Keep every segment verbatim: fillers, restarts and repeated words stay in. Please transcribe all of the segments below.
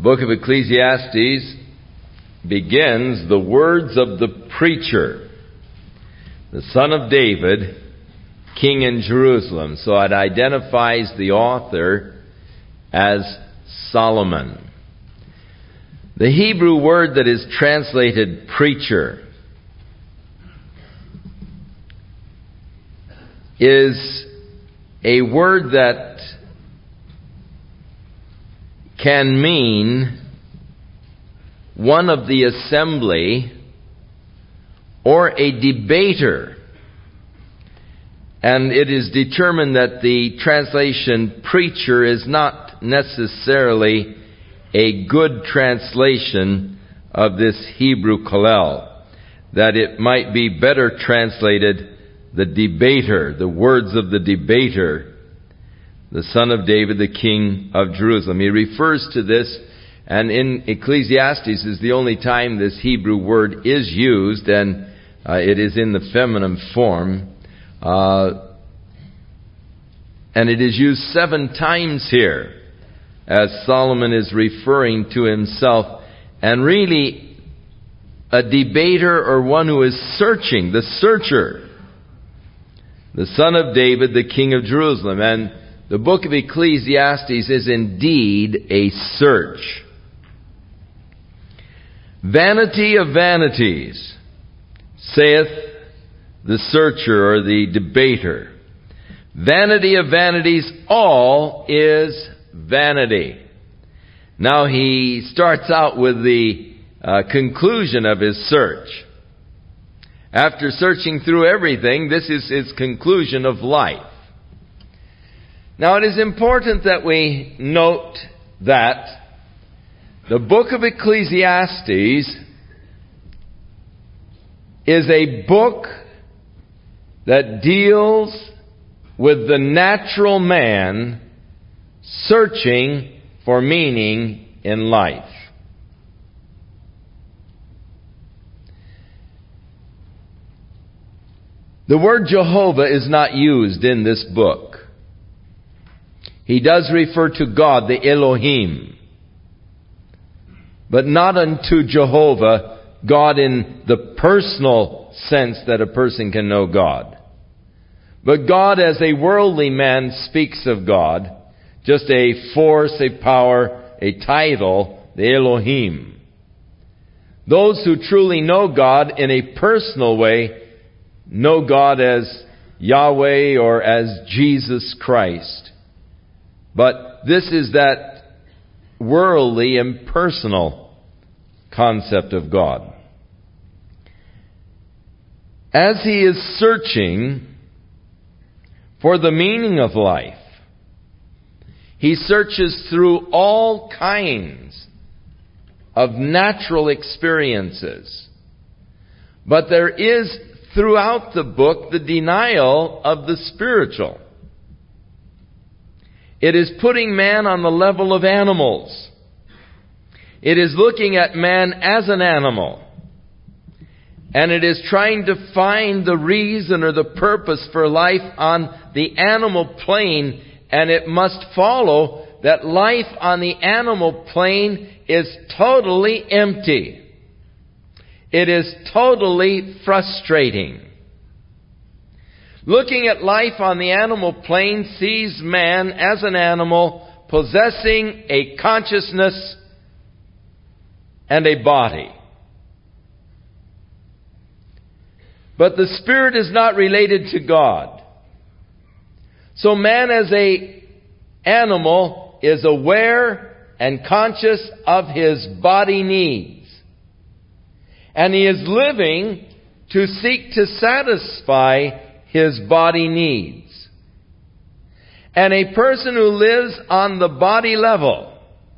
book of Ecclesiastes begins the words of the preacher, the son of David, king in Jerusalem. So it identifies the author as Solomon. The Hebrew word that is translated preacher is a word that can mean one of the assembly or a debater. And it is determined that the translation preacher is not necessarily a good translation of this Hebrew kollel, that it might be better translated the debater, the words of the debater, the son of David, the king of Jerusalem. He refers to this, and in Ecclesiastes is the only time this Hebrew word is used, and uh, it is in the feminine form. Uh, and it is used seven times here, as Solomon is referring to himself, and really a debater or one who is searching, the searcher, the son of David, the king of Jerusalem. And the book of Ecclesiastes is indeed a search. Vanity of vanities, saith the searcher or the debater. Vanity of vanities, all is vanity. Now he starts out with the uh, conclusion of his search. After searching through everything, this is his conclusion of life. Now it is important that we note that the book of Ecclesiastes is a book that deals with the natural man searching for meaning in life. The word Jehovah is not used in this book. He does refer to God, the Elohim, but not unto Jehovah, God in the personal sense that a person can know God. But God as a worldly man speaks of God, just a force, a power, a title, the Elohim. Those who truly know God in a personal way know God as Yahweh or as Jesus Christ. But this is that worldly, impersonal concept of God. As he is searching for the meaning of life, he searches through all kinds of natural experiences. But there is throughout the book the denial of the spiritual. It is putting man on the level of animals. It is looking at man as an animal. And it is trying to find the reason or the purpose for life on the animal plane. And it must follow that life on the animal plane is totally empty. It is totally frustrating. Looking at life on the animal plane sees man as an animal possessing a consciousness and a body. But the spirit is not related to God. So man as a animal is aware and conscious of his body needs. And he is living to seek to satisfy his body needs. And a person who lives on the body level,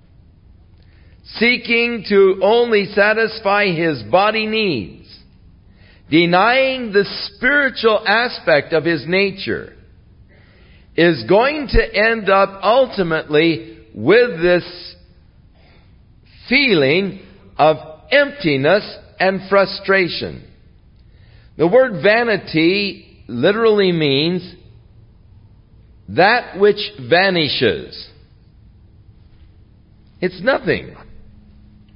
seeking to only satisfy his body needs, denying the spiritual aspect of his nature, is going to end up ultimately with this feeling of emptiness and frustration. The word vanity literally means that which vanishes. It's nothing.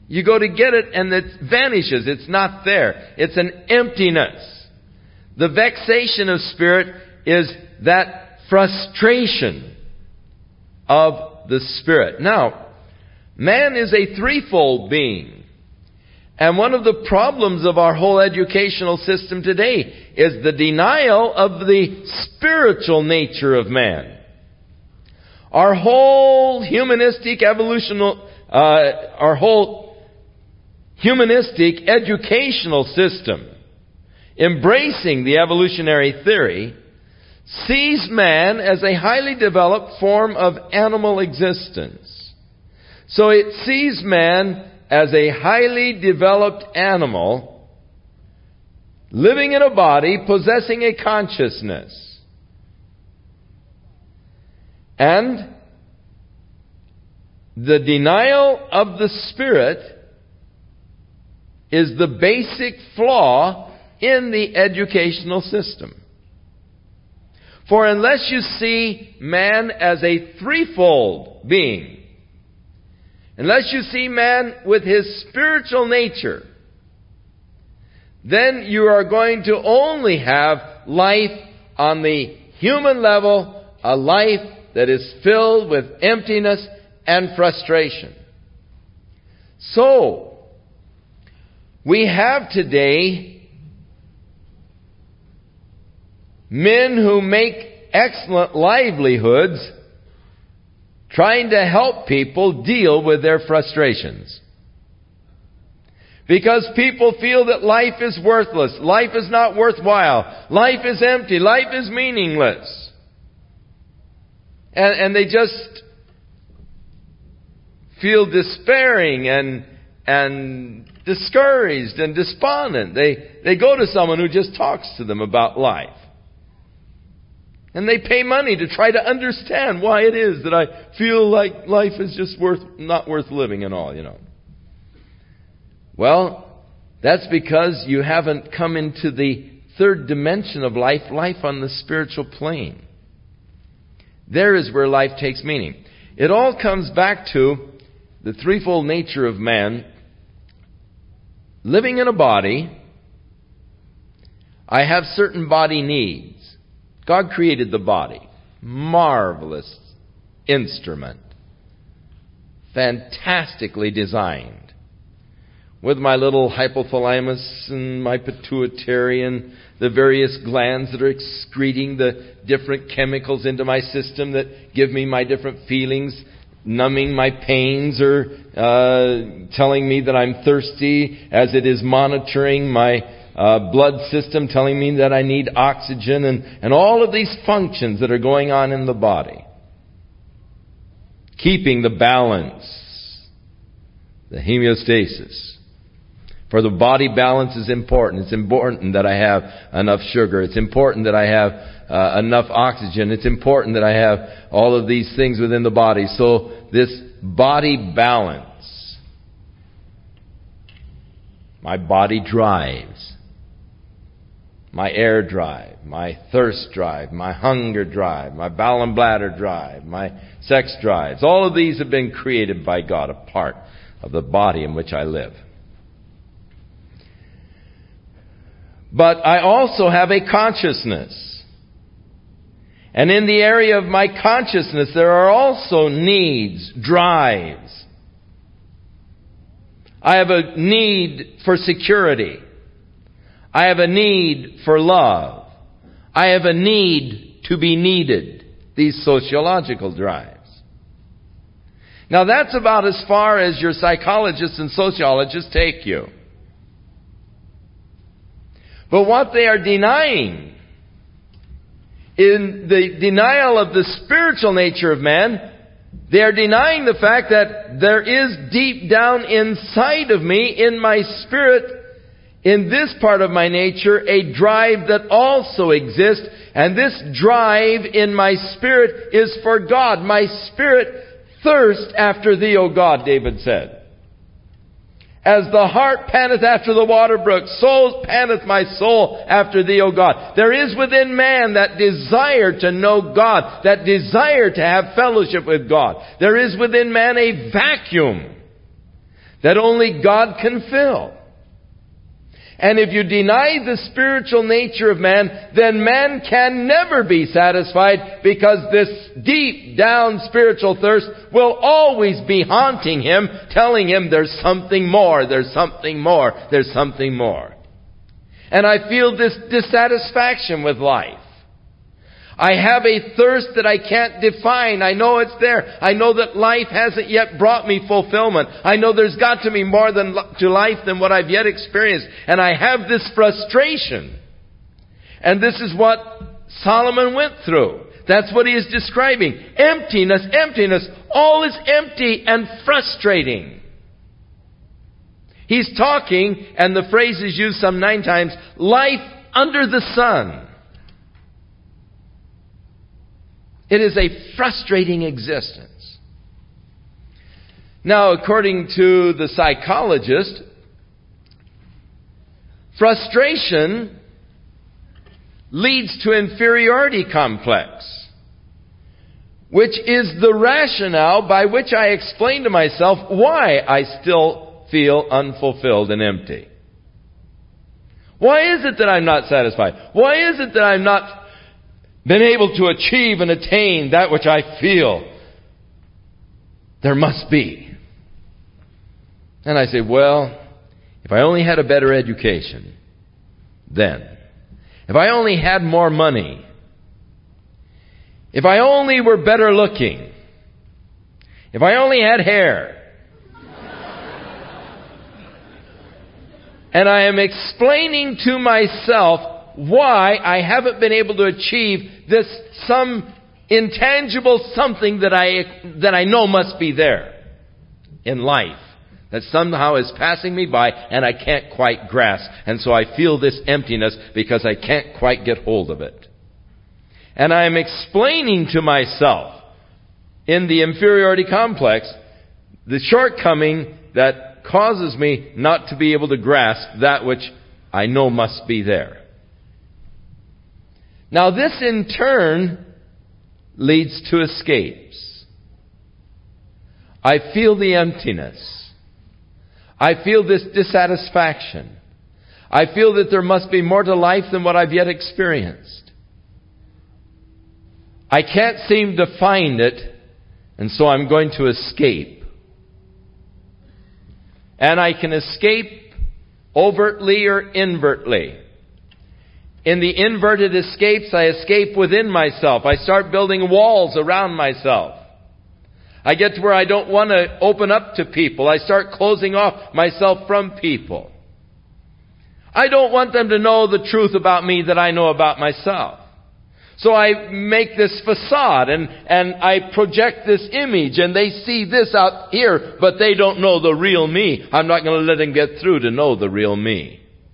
You go to get it and it vanishes. It's not there. It's an emptiness. The vexation of spirit is that frustration of the spirit. Now, man is a threefold being. And one of the problems of our whole educational system today is the denial of the spiritual nature of man. Our whole humanistic evolutional, uh, our whole humanistic educational system, embracing the evolutionary theory, sees man as a highly developed form of animal existence. So it sees man as a highly developed animal living in a body, possessing a consciousness. And the denial of the Spirit is the basic flaw in the educational system. For unless you see man as a threefold being, unless you see man with his spiritual nature, then you are going to only have life on the human level, a life that is filled with emptiness and frustration. So, we have today men who make excellent livelihoods trying to help people deal with their frustrations. Because people feel that life is worthless, life is not worthwhile, life is empty, life is meaningless. And, and they just feel despairing and and discouraged and despondent. They they go to someone who just talks to them about life. And they pay money to try to understand why it is that I feel like life is just worth not worth living and all, you know. Well, that's because you haven't come into the third dimension of life, life on the spiritual plane. There is where life takes meaning. It all comes back to the threefold nature of man. Living in a body, I have certain body needs. God created the body. Marvelous instrument. Fantastically designed. With my little hypothalamus and my pituitary and the various glands that are excreting the different chemicals into my system that give me my different feelings, numbing my pains or uh, telling me that I'm thirsty, as it is monitoring my uh, blood system, telling me that I need oxygen, and, and all of these functions that are going on in the body. Keeping the balance, the homeostasis. For the body balance is important. It's important that I have enough sugar. It's important that I have uh, enough oxygen. It's important that I have all of these things within the body. So this body balance, my body drives, my air drive, my thirst drive, my hunger drive, my bowel and bladder drive, my sex drives, all of these have been created by God, a part of the body in which I live. But I also have a consciousness. And in the area of my consciousness, there are also needs, drives. I have a need for security. I have a need for love. I have a need to be needed. These sociological drives. Now that's about as far as your psychologists and sociologists take you. But what they are denying, in the denial of the spiritual nature of man, they are denying the fact that there is deep down inside of me, in my spirit, in this part of my nature, a drive that also exists. And this drive in my spirit is for God. My spirit thirsts after thee, O God, David said. As the hart panteth after the water brook, so panteth my soul after thee, O God. There is within man that desire to know God, that desire to have fellowship with God. There is within man a vacuum that only God can fill. And if you deny the spiritual nature of man, then man can never be satisfied, because this deep down spiritual thirst will always be haunting him, telling him there's something more, there's something more, there's something more. And I feel this dissatisfaction with life. I have a thirst that I can't define. I know it's there. I know that life hasn't yet brought me fulfillment. I know there's got to be more than to life than what I've yet experienced. And I have this frustration. And this is what Solomon went through. That's what he is describing. Emptiness, emptiness. All is empty and frustrating. He's talking, and the phrase is used some nine times, life under the sun. It is a frustrating existence. Now, according to the psychologist, frustration leads to inferiority complex, which is the rationale by which I explain to myself why I still feel unfulfilled and empty. Why is it that I'm not satisfied? Why is it that I'm not been able to achieve and attain that which I feel there must be? And I say, well, if I only had a better education, then. If I only had more money. If I only were better looking. If I only had hair. And I am explaining to myself why I haven't been able to achieve this some intangible something that I that I know must be there in life, that somehow is passing me by and I can't quite grasp. And so I feel this emptiness because I can't quite get hold of it. And I am explaining to myself in the inferiority complex the shortcoming that causes me not to be able to grasp that which I know must be there. Now this in turn leads to escapes. I feel the emptiness. I feel this dissatisfaction. I feel that there must be more to life than what I've yet experienced. I can't seem to find it, and so I'm going to escape. And I can escape overtly or invertly. In the inverted escapes, I escape within myself. I start building walls around myself. I get to where I don't want to open up to people. I start closing off myself from people. I don't want them to know the truth about me that I know about myself. So I make this facade and, and I project this image, and they see this out here, but they don't know the real me. I'm not going to let them get through to know the real me.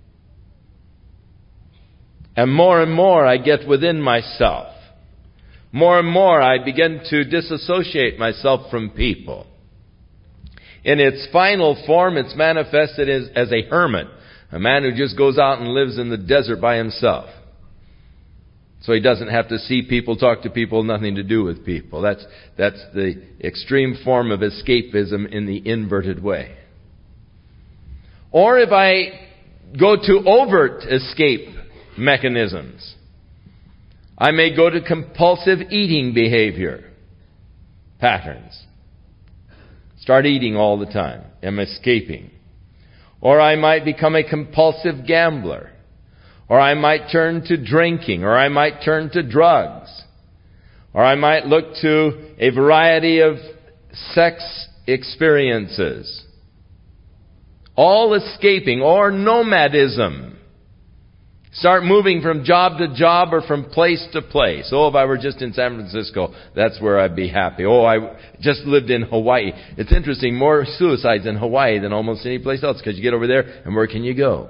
And more and more I get within myself. More and more I begin to disassociate myself from people. In its final form, it's manifested as, as a hermit. A man who just goes out and lives in the desert by himself. So he doesn't have to see people, talk to people, nothing to do with people. That's, that's the extreme form of escapism in the inverted way. Or if I go to overt escape mechanisms, I may go to compulsive eating behavior patterns. Start eating all the time. I'm escaping. Or I might become a compulsive gambler. Or I might turn to drinking. Or I might turn to drugs. Or I might look to a variety of sex experiences. All escaping. Or nomadism. Start moving from job to job or from place to place. Oh, if I were just in San Francisco, that's where I'd be happy. Oh, I just lived in Hawaii. It's interesting, more suicides in Hawaii than almost any place else, because you get over there, and where can you go?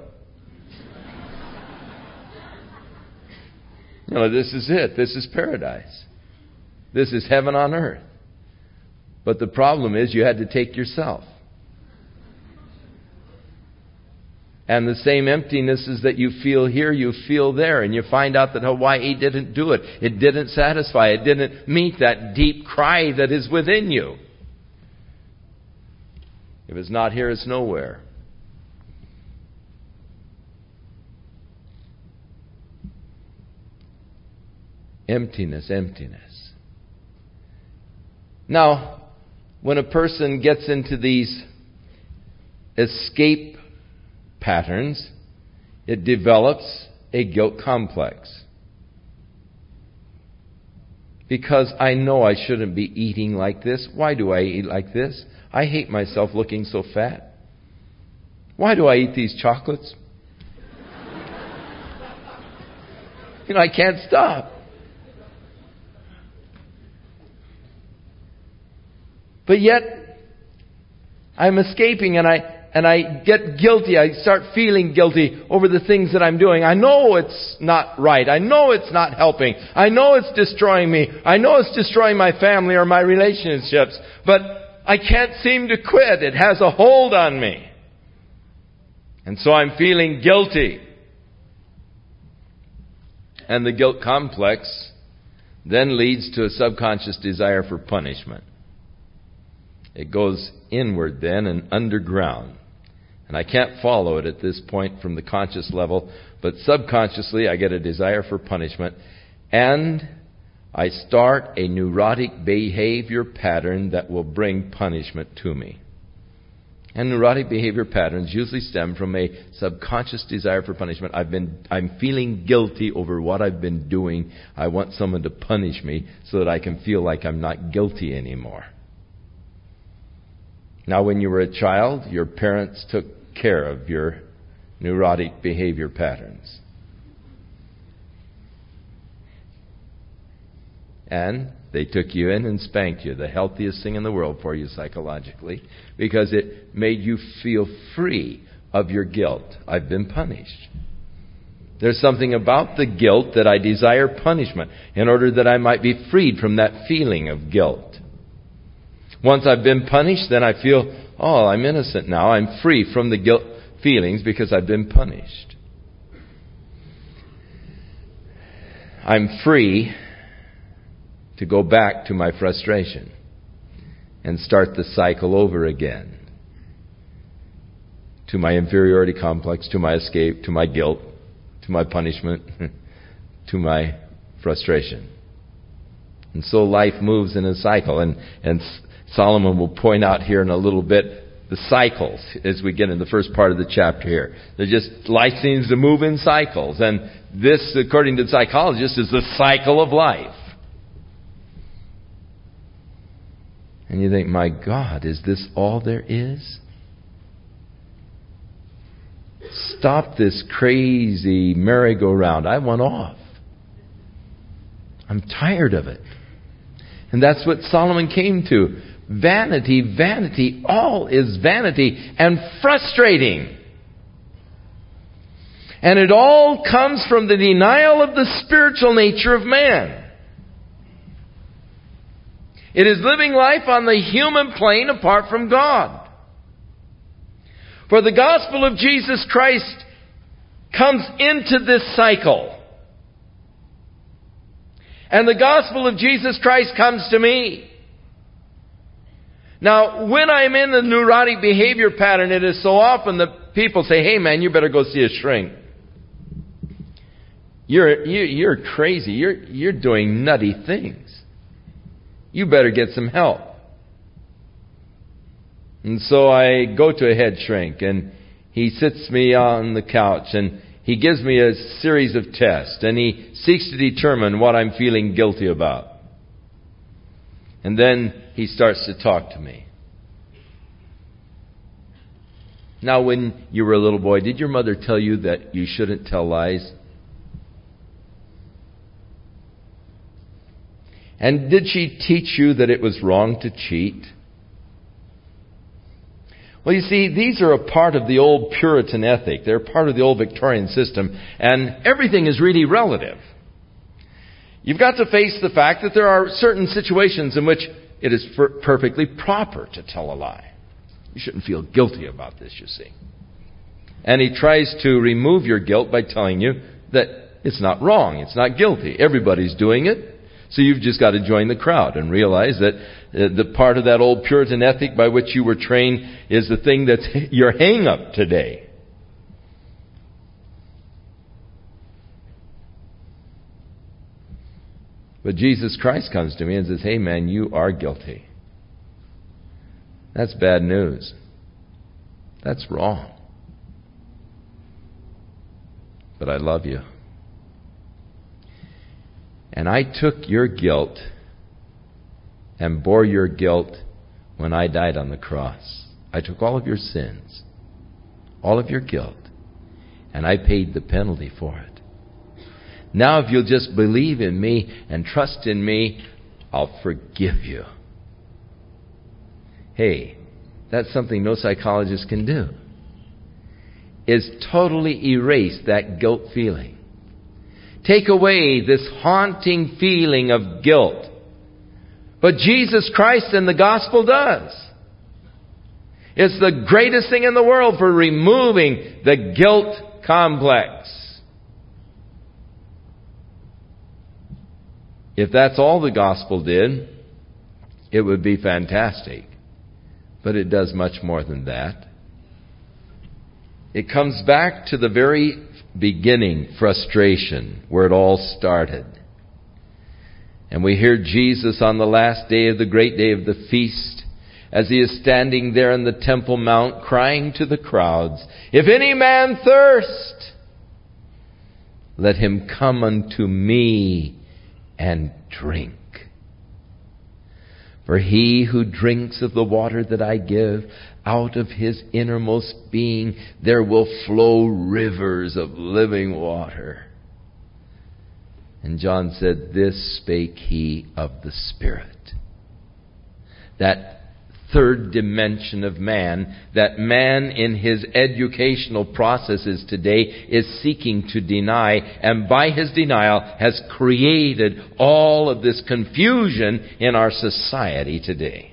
You know, this is it. This is paradise. This is heaven on earth. But the problem is you had to take yourself. And the same emptinesses that you feel here, you feel there. And you find out that Hawaii didn't do it. It didn't satisfy. It didn't meet that deep cry that is within you. If it's not here, it's nowhere. Emptiness, emptiness. Now, when a person gets into these escape patterns, it develops a guilt complex. Because I know I shouldn't be eating like this. Why do I eat like this? I hate myself looking so fat. Why do I eat these chocolates? You know, I can't stop. But yet, I'm escaping and I and I get guilty. I start feeling guilty over the things that I'm doing. I know it's not right. I know it's not helping. I know it's destroying me. I know it's destroying my family or my relationships. But I can't seem to quit. It has a hold on me. And so I'm feeling guilty. And the guilt complex then leads to a subconscious desire for punishment. It goes inward then and underground. And I can't follow it at this point from the conscious level, but subconsciously I get a desire for punishment. And I start a neurotic behavior pattern that will bring punishment to me. And neurotic behavior patterns usually stem from a subconscious desire for punishment. I've been, I'm feeling guilty over what I've been doing. I want someone to punish me so that I can feel like I'm not guilty anymore. Now, when you were a child, your parents took care of your neurotic behavior patterns. And they took you in and spanked you, the healthiest thing in the world for you psychologically, because it made you feel free of your guilt. I've been punished. There's something about the guilt that I desire punishment in order that I might be freed from that feeling of guilt. Once I've been punished, then I feel, oh, I'm innocent now. I'm free from the guilt feelings because I've been punished. I'm free to go back to my frustration and start the cycle over again. To my inferiority complex, to my escape, to my guilt, to my punishment, to my frustration. And so life moves in a cycle. And, and Solomon will point out here in a little bit the cycles as we get in the first part of the chapter here. They're just, life seems to move in cycles. And this, according to the psychologists, is the cycle of life. And you think, my God, is this all there is? Stop this crazy merry-go-round. I want off. I'm tired of it. And that's what Solomon came to. Vanity, vanity, all is vanity and frustrating. And it all comes from the denial of the spiritual nature of man. It is living life on the human plane apart from God. For the gospel of Jesus Christ comes into this cycle. And the gospel of Jesus Christ comes to me. Now, when I'm in the neurotic behavior pattern, it is so often that people say, hey man, you better go see a shrink. You're, you, you're crazy. You're, you're doing nutty things. You better get some help. And so I go to a head shrink and he sits me on the couch and he gives me a series of tests and he seeks to determine what I'm feeling guilty about. And then he starts to talk to me. Now, when you were a little boy, did your mother tell you that you shouldn't tell lies? And did she teach you that it was wrong to cheat? Well, you see, these are a part of the old Puritan ethic. They're part of the old Victorian system. And everything is really relative. You've got to face the fact that there are certain situations in which it is per- perfectly proper to tell a lie. You shouldn't feel guilty about this, you see. And he tries to remove your guilt by telling you that it's not wrong. It's not guilty. Everybody's doing it. So you've just got to join the crowd and realize that uh, the part of that old Puritan ethic by which you were trained is the thing that's your hang-up today. But Jesus Christ comes to me and says, hey man, you are guilty. That's bad news. That's wrong. But I love you. And I took your guilt and bore your guilt when I died on the cross. I took all of your sins, all of your guilt, and I paid the penalty for it. Now if you'll just believe in me and trust in me, I'll forgive you. Hey, that's something no psychologist can do. Is totally erase that guilt feeling. Take away this haunting feeling of guilt. But Jesus Christ and the gospel does. It's the greatest thing in the world for removing the guilt complex. If that's all the gospel did, it would be fantastic. But it does much more than that. It comes back to the very beginning, frustration, where it all started. And we hear Jesus on the last day of the great day of the feast, as he is standing there in the Temple Mount, crying to the crowds, if any man thirst, let him come unto me and drink. For he who drinks of the water that I give, out of his innermost being there will flow rivers of living water. And John said, this spake he of the Spirit. That third dimension of man, that man in his educational processes today is seeking to deny, and by his denial has created all of this confusion in our society today.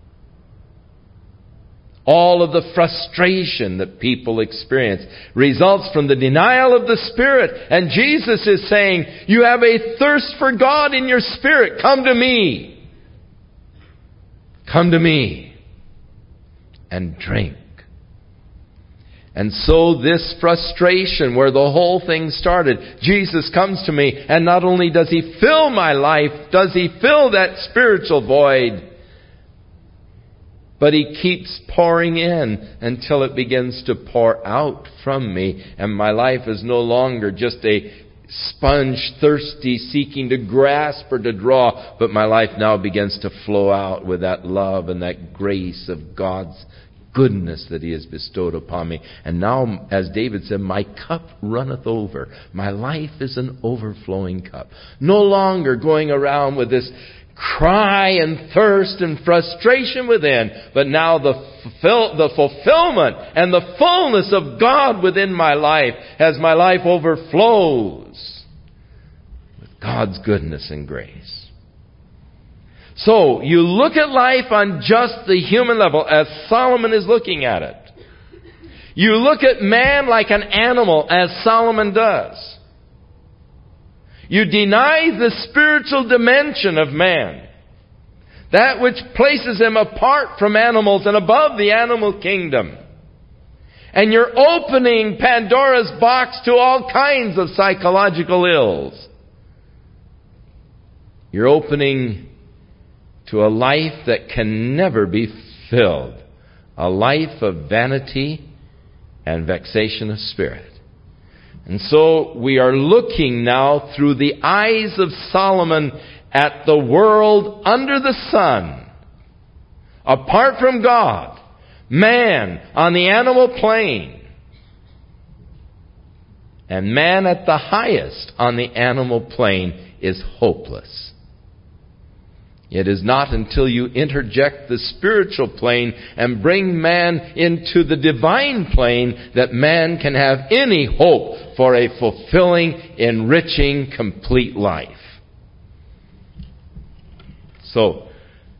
All of the frustration that people experience results from the denial of the Spirit. And Jesus is saying, you have a thirst for God in your spirit. Come to me. Come to me and drink. And so this frustration where the whole thing started, Jesus comes to me, and not only does he fill my life, does he fill that spiritual void, but he keeps pouring in until it begins to pour out from me. And my life is no longer just a sponge, thirsty, seeking to grasp or to draw, but my life now begins to flow out with that love and that grace of God's goodness that he has bestowed upon me. And now, as David said, my cup runneth over. My life is an overflowing cup. No longer going around with this cry and thirst and frustration within, but now the fulfill, the fulfillment and the fullness of God within my life as my life overflows with God's goodness and grace. So, you look at life on just the human level as Solomon is looking at it. You look at man like an animal as Solomon does. You deny the spiritual dimension of man. That which places him apart from animals and above the animal kingdom. And you're opening Pandora's box to all kinds of psychological ills. You're opening to a life that can never be filled. A life of vanity and vexation of spirit. And so we are looking now through the eyes of Solomon at the world under the sun. Apart from God, man on the animal plane. And man at the highest on the animal plane is hopeless. It is not until you interject the spiritual plane and bring man into the divine plane that man can have any hope for a fulfilling, enriching, complete life. So,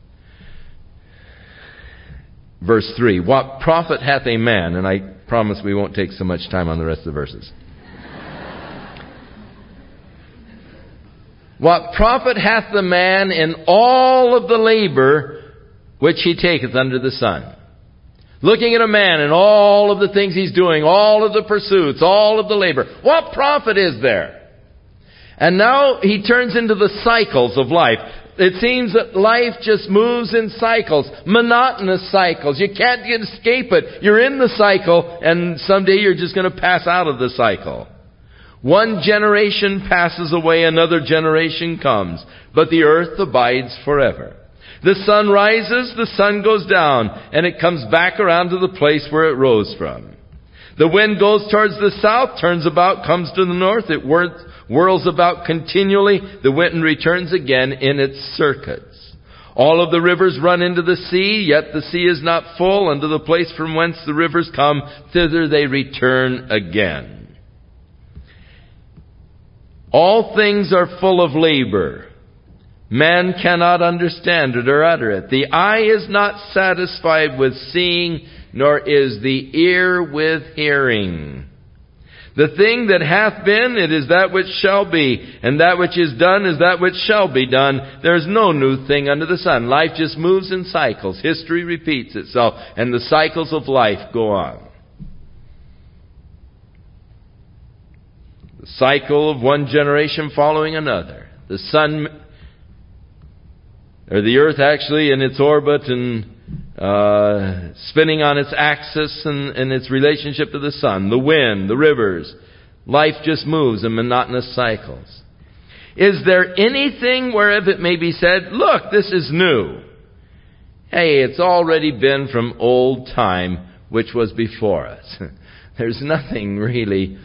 verse three, what profit hath a man? And I promise we won't take so much time on the rest of the verses. What profit hath the man in all of the labor which he taketh under the sun? Looking at a man and all of the things he's doing, all of the pursuits, all of the labor. What profit is there? And now he turns into the cycles of life. It seems that life just moves in cycles, monotonous cycles. You can't escape it. You're in the cycle, and someday you're just going to pass out of the cycle. One generation passes away, another generation comes, but the earth abides forever. The sun rises, the sun goes down, and it comes back around to the place where it rose from. The wind goes towards the south, turns about, comes to the north, it whirls whirls about continually, the wind returns again in its circuits. All of the rivers run into the sea, yet the sea is not full. Unto the place from whence the rivers come, thither they return again. All things are full of labor. Man cannot understand it or utter it. The eye is not satisfied with seeing, nor is the ear with hearing. The thing that hath been, it is that which shall be, and that which is done is that which shall be done. There is no new thing under the sun. Life just moves in cycles. History repeats itself, and the cycles of life go on. The cycle of one generation following another. The sun, or the earth actually in its orbit and Uh, spinning on its axis and, and its relationship to the sun, the wind, the rivers. Life just moves in monotonous cycles. Is there anything whereof it may be said, look, this is new? Hey, it's already been from old time, which was before us. There's nothing really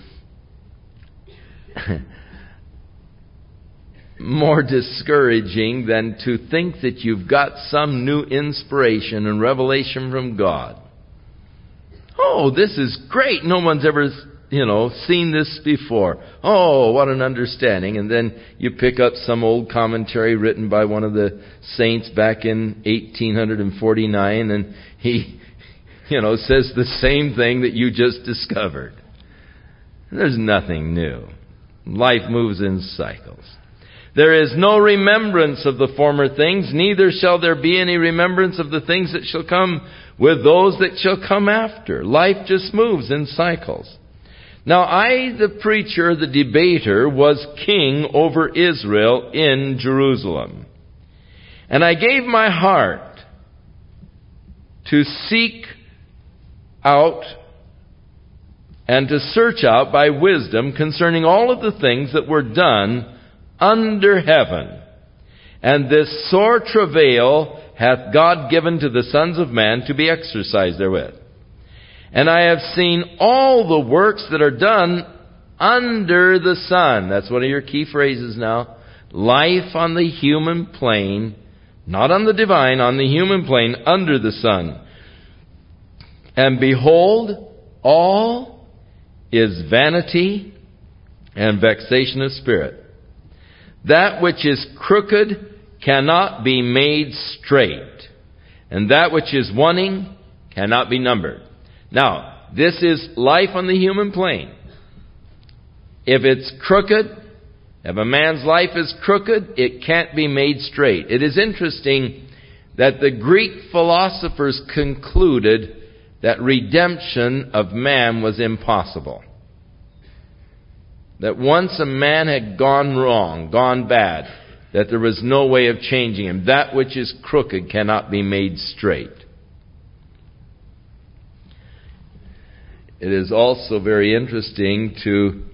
more discouraging than to think that you've got some new inspiration and revelation from God. Oh, this is great. No one's ever, you know, seen this before. Oh, what an understanding. And then you pick up some old commentary written by one of the saints back in eighteen forty-nine, and he, you know, says the same thing that you just discovered. There's nothing new. Life moves in cycles. There is no remembrance of the former things, neither shall there be any remembrance of the things that shall come with those that shall come after. Life just moves in cycles. Now I, the preacher, the debater, was king over Israel in Jerusalem. And I gave my heart to seek out and to search out by wisdom concerning all of the things that were done under heaven. And this sore travail hath God given to the sons of man to be exercised therewith. And I have seen all the works that are done under the sun. That's one of your key phrases now. Life on the human plane, not on the divine, on the human plane, under the sun. And behold, all is vanity and vexation of spirit. That which is crooked cannot be made straight, and that which is wanting cannot be numbered. Now, this is life on the human plane. If it's crooked, if a man's life is crooked, it can't be made straight. It is interesting that the Greek philosophers concluded that redemption of man was impossible. That once a man had gone wrong, gone bad, that there was no way of changing him. That which is crooked cannot be made straight. It is also very interesting to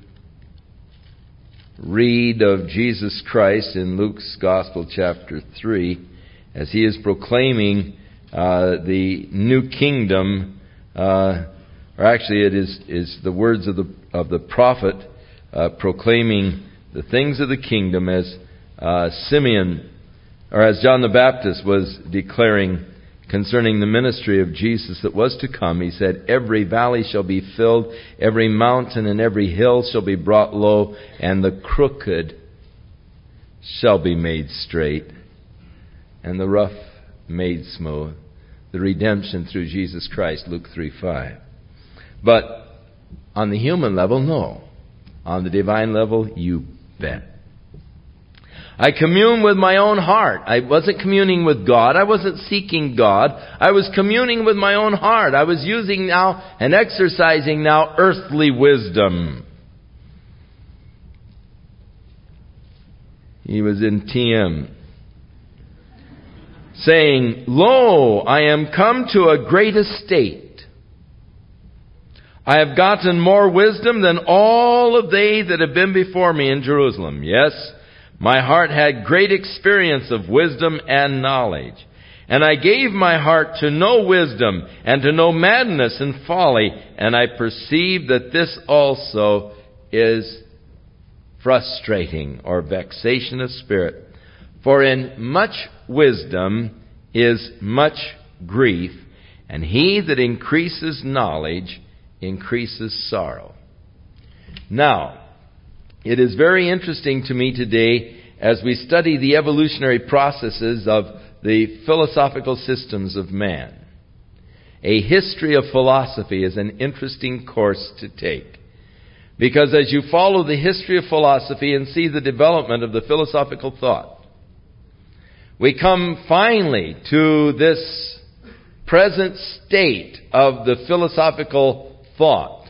read of Jesus Christ in Luke's Gospel, chapter three, as he is proclaiming uh, the new kingdom, uh, or actually it is, is the words of the of the prophet, Uh, proclaiming the things of the kingdom as uh, Simeon, or as John the Baptist was declaring concerning the ministry of Jesus that was to come. He said, every valley shall be filled, every mountain and every hill shall be brought low, and the crooked shall be made straight, and the rough made smooth. The redemption through Jesus Christ, Luke three five. But on the human level, no. On the divine level, you bet. I commune with my own heart. I wasn't communing with God. I wasn't seeking God. I was communing with my own heart. I was using now and exercising now earthly wisdom. He was in T M, saying, Lo, I am come to a great estate. I have gotten more wisdom than all of they that have been before me in Jerusalem. Yes, my heart had great experience of wisdom and knowledge. And I gave my heart to know wisdom and to know madness and folly. And I perceive that this also is frustrating or vexation of spirit. For in much wisdom is much grief, and he that increases knowledge increases sorrow. Now, it is very interesting to me today as we study the evolutionary processes of the philosophical systems of man. A history of philosophy is an interesting course to take. Because as you follow the history of philosophy and see the development of the philosophical thought, we come finally to this present state of the philosophical thought,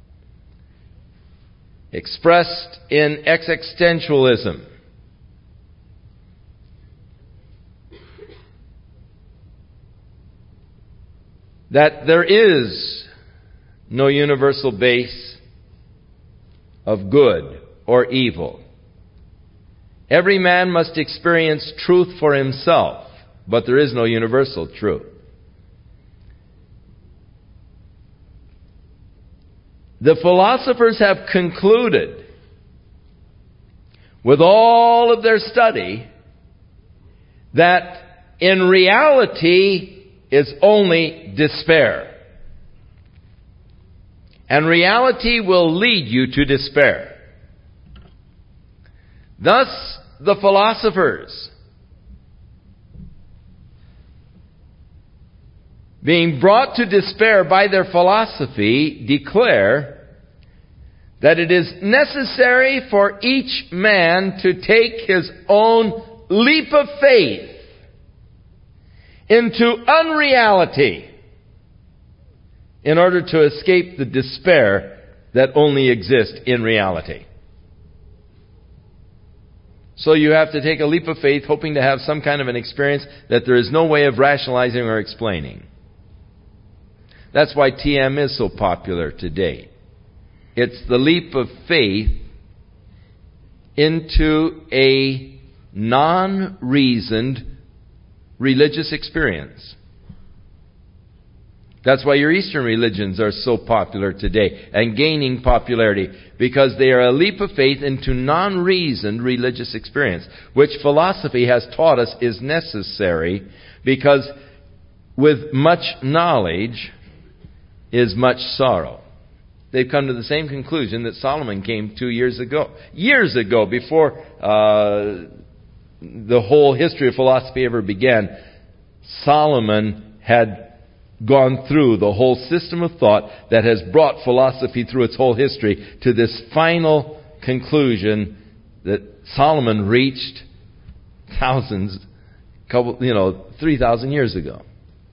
expressed in existentialism. That there is no universal base of good or evil. Every man must experience truth for himself, but there is no universal truth. The philosophers have concluded, with all of their study, that in reality is only despair. And reality will lead you to despair. Thus, the philosophers, being brought to despair by their philosophy, declare that it is necessary for each man to take his own leap of faith into unreality in order to escape the despair that only exists in reality. So you have to take a leap of faith, hoping to have some kind of an experience that there is no way of rationalizing or explaining. That's why T M is so popular today. It's the leap of faith into a non-reasoned religious experience. That's why your Eastern religions are so popular today and gaining popularity, because they are a leap of faith into non-reasoned religious experience, which philosophy has taught us is necessary, because with much knowledge is much sorrow. They've come to the same conclusion that Solomon came two years ago. Years ago, before uh, the whole history of philosophy ever began, Solomon had gone through the whole system of thought that has brought philosophy through its whole history to this final conclusion that Solomon reached thousands, couple, you know, three thousand years ago.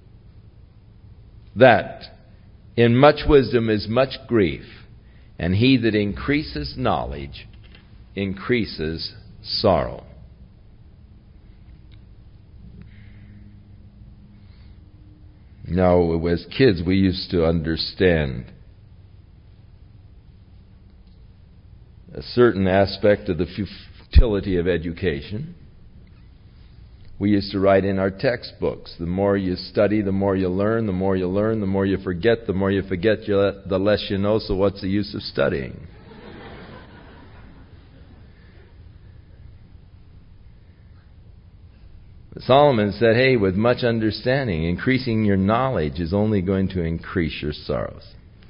That in much wisdom is much grief, and he that increases knowledge increases sorrow. Now, as kids, we used to understand a certain aspect of the futility of education. We used to write in our textbooks, the more you study, the more you learn, the more you learn, the more you forget, the more you forget, the less you know, so what's the use of studying? Solomon said, hey, with much understanding, increasing your knowledge is only going to increase your sorrows.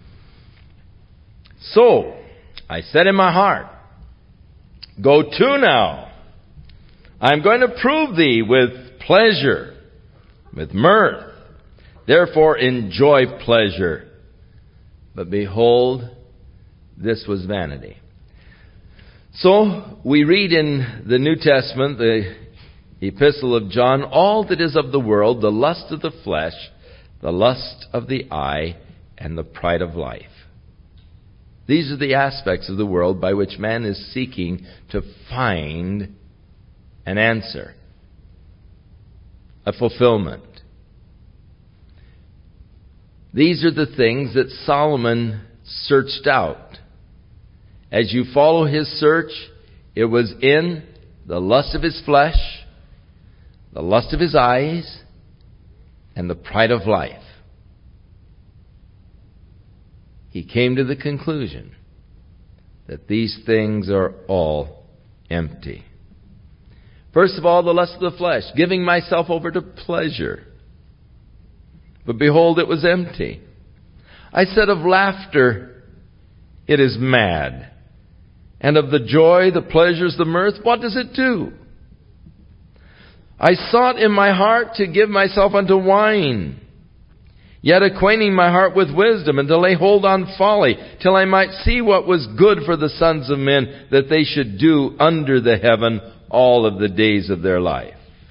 So, I said in my heart, go to now. I'm going to prove thee with pleasure, with mirth. Therefore enjoy pleasure. But behold, this was vanity. So we read in the New Testament, the Epistle of John, all that is of the world, the lust of the flesh, the lust of the eye, and the pride of life. These are the aspects of the world by which man is seeking to find an answer, a fulfillment. These are the things that Solomon searched out. As you follow his search, it was in the lust of his flesh, the lust of his eyes, and the pride of life. He came to the conclusion that these things are all empty. First of all, the lust of the flesh, giving myself over to pleasure. But behold, it was empty. I said of laughter, it is mad. And of the joy, the pleasures, the mirth, what does it do? I sought in my heart to give myself unto wine, yet acquainting my heart with wisdom, and to lay hold on folly, till I might see what was good for the sons of men, that they should do under the heaven all of the days of their life.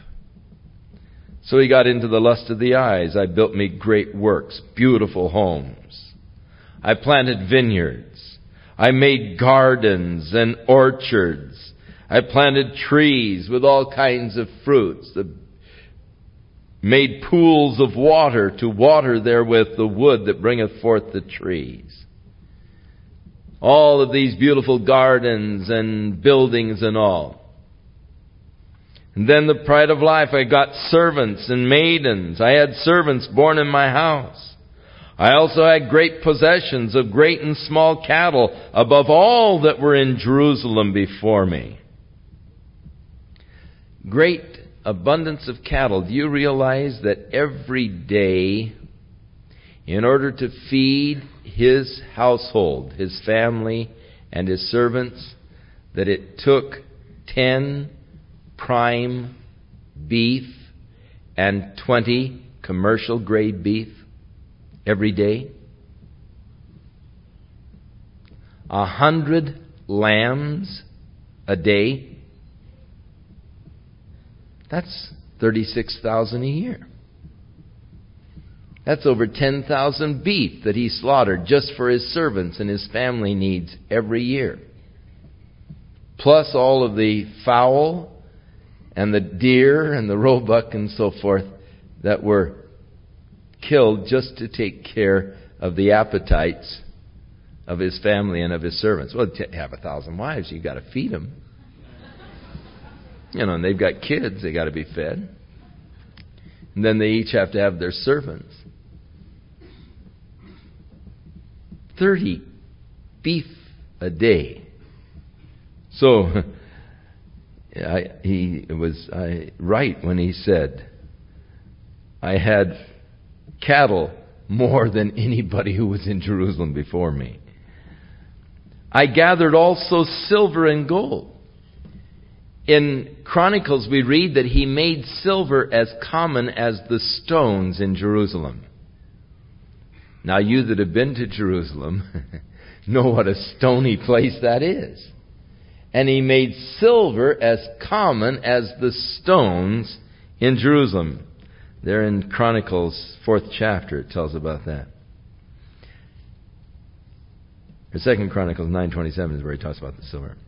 So he got into the lust of the eyes. I built me great works, beautiful homes. I planted vineyards. I made gardens and orchards. I planted trees with all kinds of fruits. The, made pools of water to water therewith the wood that bringeth forth the trees. All of these beautiful gardens and buildings and all. And then the pride of life. I got servants and maidens. I had servants born in my house. I also had great possessions of great and small cattle, above all that were in Jerusalem before me. Great abundance of cattle. Do you realize that every day, in order to feed his household, his family, and his servants, that it took ten prime beef and twenty commercial grade beef every day? A hundred lambs a day? That's thirty-six thousand a year. That's over ten thousand beef that he slaughtered just for his servants and his family needs every year. Plus all of the fowl and the deer and the roebuck and so forth that were killed just to take care of the appetites of his family and of his servants. Well, to have a thousand wives, you've got to feed them. You know, and they've got kids, they got to be fed. And then they each have to have their servants. Thirty beef a day. So I, he was I, right when he said, I had cattle more than anybody who was in Jerusalem before me. I gathered also silver and gold. In Chronicles we read that he made silver as common as the stones in Jerusalem. Now you that have been to Jerusalem know what a stony place that is. And he made silver as common as the stones in Jerusalem. There in Chronicles, fourth chapter, it tells about that. Or Second Chronicles nine twenty-seven is where he talks about the silver.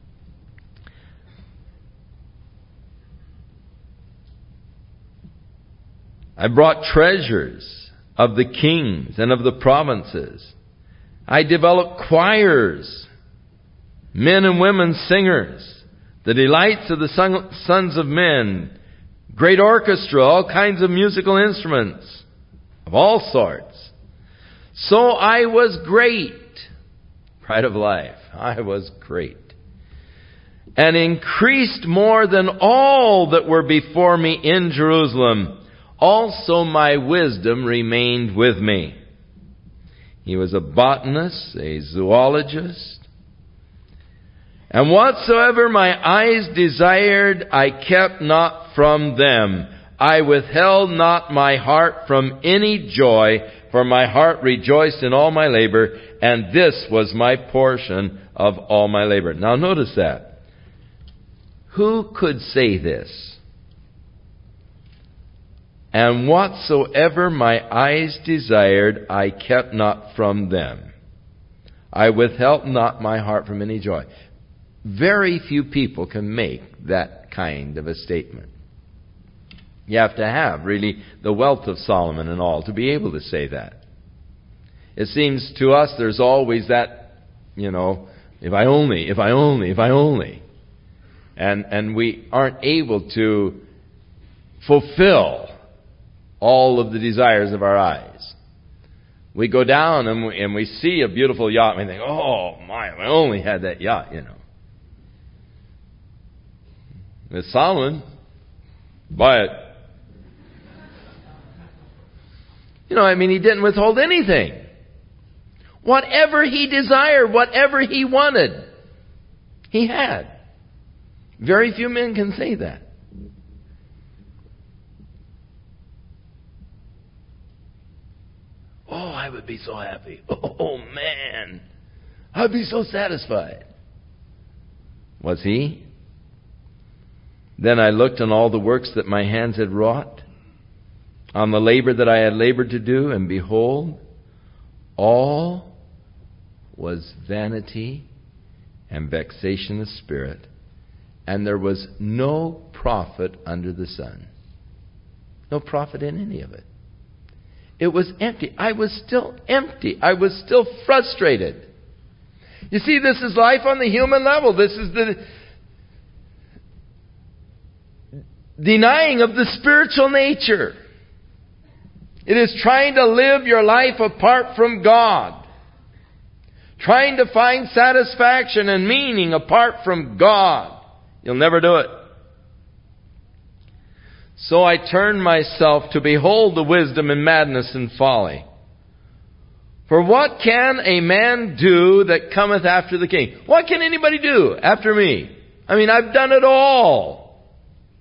I brought treasures of the kings and of the provinces. I developed choirs, men and women singers, the delights of the son, sons of men, great orchestra, all kinds of musical instruments of all sorts. So I was great. Pride of life. I was great. And increased more than all that were before me in Jerusalem. Also my wisdom remained with me. He was a botanist, a zoologist. And whatsoever my eyes desired, I kept not from them. I withheld not my heart from any joy, for my heart rejoiced in all my labor, and this was my portion of all my labor. Now notice that. Who could say this? And whatsoever my eyes desired, I kept not from them. I withheld not my heart from any joy. Very few people can make that kind of a statement. You have to have, really, the wealth of Solomon and all to be able to say that. It seems to us there's always that, you know, if I only, if I only, if I only. And, and we aren't able to fulfill all of the desires of our eyes. We go down and we, and we see a beautiful yacht and we think, oh my, if I only had that yacht, you know. With Solomon, buy it. You know, I mean, he didn't withhold anything. Whatever he desired, whatever he wanted, he had. Very few men can say that. Oh, I would be so happy. Oh, oh, man. I'd be so satisfied. Was he? Then I looked on all the works that my hands had wrought, on the labor that I had labored to do, and behold, all was vanity and vexation of spirit, and there was no profit under the sun. No profit in any of it. It was empty. I was still empty. I was still frustrated. You see, this is life on the human level. This is the denying of the spiritual nature. It is trying to live your life apart from God. Trying to find satisfaction and meaning apart from God. You'll never do it. So I turned myself to behold the wisdom and madness and folly. For what can a man do that cometh after the king? What can anybody do after me? I mean, I've done it all.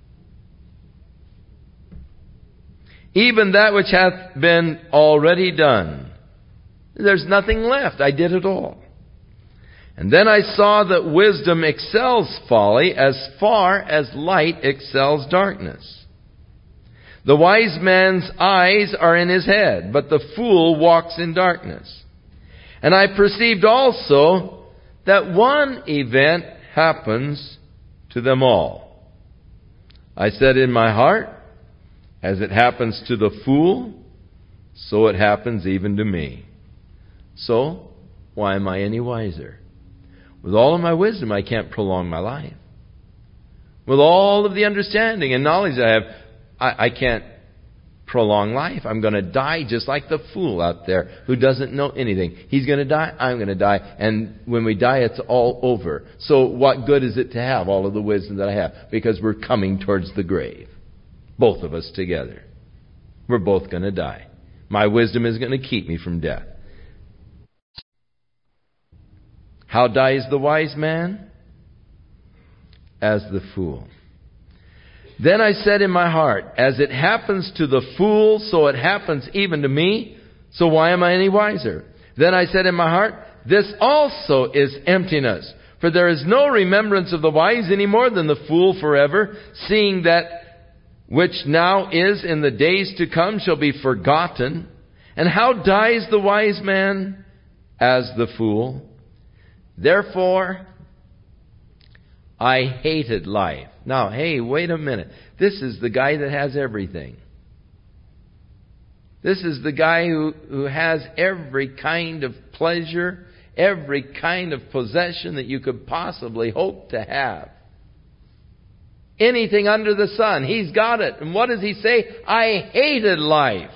Even that which hath been already done. There's nothing left. I did it all. And then I saw that wisdom excels folly as far as light excels darkness. The wise man's eyes are in his head, but the fool walks in darkness. And I perceived also that one event happens to them all. I said in my heart, as it happens to the fool, so it happens even to me. So, why am I any wiser? With all of my wisdom, I can't prolong my life. With all of the understanding and knowledge I have, I, I can't prolong life. I'm going to die just like the fool out there who doesn't know anything. He's going to die, I'm going to die, and when we die, it's all over. So what good is it to have all of the wisdom that I have? Because we're coming towards the grave. Both of us together. We're both going to die. My wisdom is going to keep me from death. How dies the wise man? As the fool. Then I said in my heart, as it happens to the fool, so it happens even to me. So why am I any wiser? Then I said in my heart, this also is emptiness. For there is no remembrance of the wise any more than the fool forever, seeing that which now is in the days to come shall be forgotten. And how dies the wise man? As the fool. Therefore, I hated life. Now, hey, wait a minute. This is the guy that has everything. This is the guy who, who has every kind of pleasure, every kind of possession that you could possibly hope to have. Anything under the sun, he's got it. And what does he say? I hated life.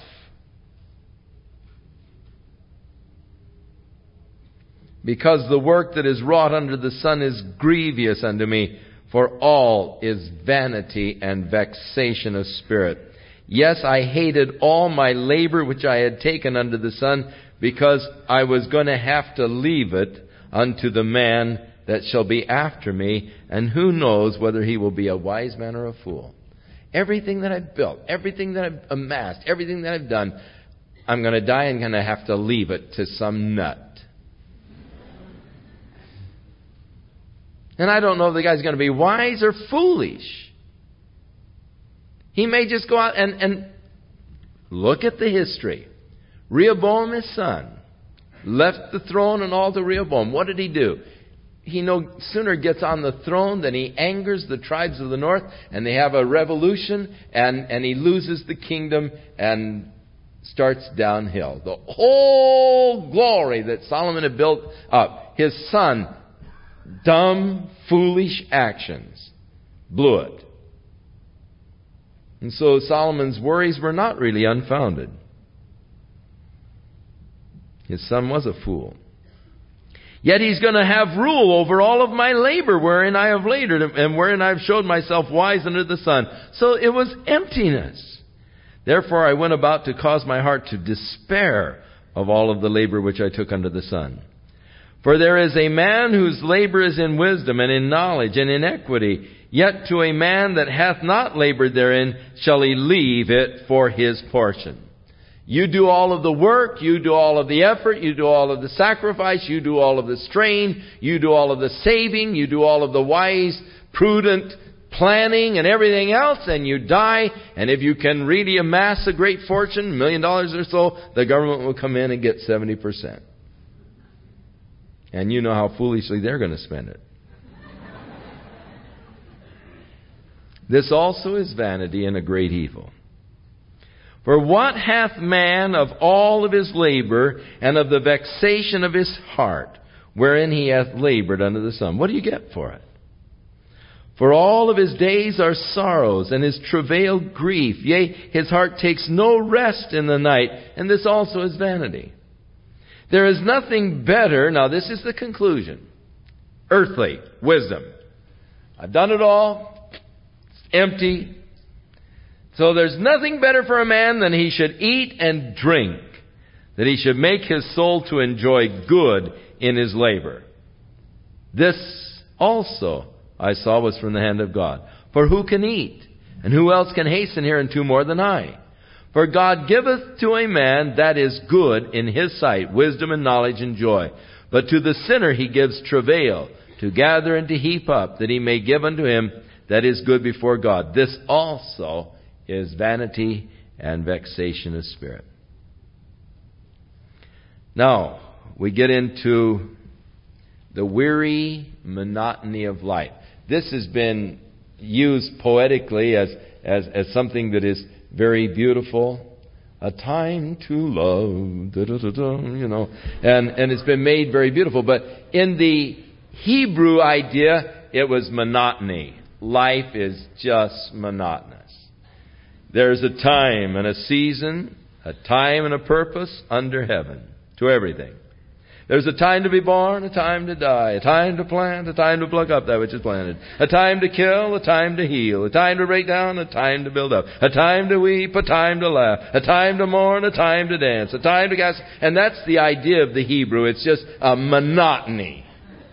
Because the work that is wrought under the sun is grievous unto me, for all is vanity and vexation of spirit. Yes, I hated all my labor which I had taken under the sun, because I was going to have to leave it unto the man that shall be after me, and who knows whether he will be a wise man or a fool. Everything that I've built, everything that I've amassed, everything that I've done, I'm going to die and going to have to leave it to some nut. And I don't know if the guy's going to be wise or foolish. He may just go out and, and look at the history. Rehoboam, his son, left the throne and all to Rehoboam. What did he do? He no sooner gets on the throne than he angers the tribes of the north, and they have a revolution, and, and he loses the kingdom and starts downhill. The whole glory that Solomon had built up, his son, dumb, foolish actions, blew it. And so Solomon's worries were not really unfounded. His son was a fool. Yet he's going to have rule over all of my labor wherein I have labored and wherein I have showed myself wise under the sun. So it was emptiness. Therefore I went about to cause my heart to despair of all of the labor which I took under the sun. For there is a man whose labor is in wisdom and in knowledge and in equity. Yet to a man that hath not labored therein shall he leave it for his portion. You do all of the work, you do all of the effort, you do all of the sacrifice, you do all of the strain, you do all of the saving, you do all of the wise, prudent planning and everything else, and you die. And if you can really amass a great fortune, a million dollars or so, the government will come in and get seventy percent. And you know how foolishly they're going to spend it. This also is vanity and a great evil. For what hath man of all of his labor and of the vexation of his heart, wherein he hath labored under the sun? What do you get for it? For all of his days are sorrows, and his travail grief. Yea, his heart takes no rest in the night, and this also is vanity. There is nothing better, now this is the conclusion, earthly wisdom. I've done it all, it's empty. So there's nothing better for a man than he should eat and drink, that he should make his soul to enjoy good in his labor. This also I saw was from the hand of God. For who can eat? And who else can hasten hereunto more than I? For God giveth to a man that is good in his sight, wisdom and knowledge and joy. But to the sinner he gives travail, to gather and to heap up, that he may give unto him that is good before God. This also is vanity and vexation of spirit. Now, we get into the weary monotony of life. This has been used poetically as, as, as something that is very beautiful. A time to love, da, da, da, da, you know, and, and it's been made very beautiful. But in the Hebrew idea, it was monotony. Life is just monotonous. There's a time and a season, a time and a purpose under heaven to everything. There's a time to be born, a time to die, a time to plant, a time to pluck up that which is planted, a time to kill, a time to heal, a time to break down, a time to build up, a time to weep, a time to laugh, a time to mourn, a time to dance, a time to gasp. And that's the idea of the Hebrew. It's just a monotony.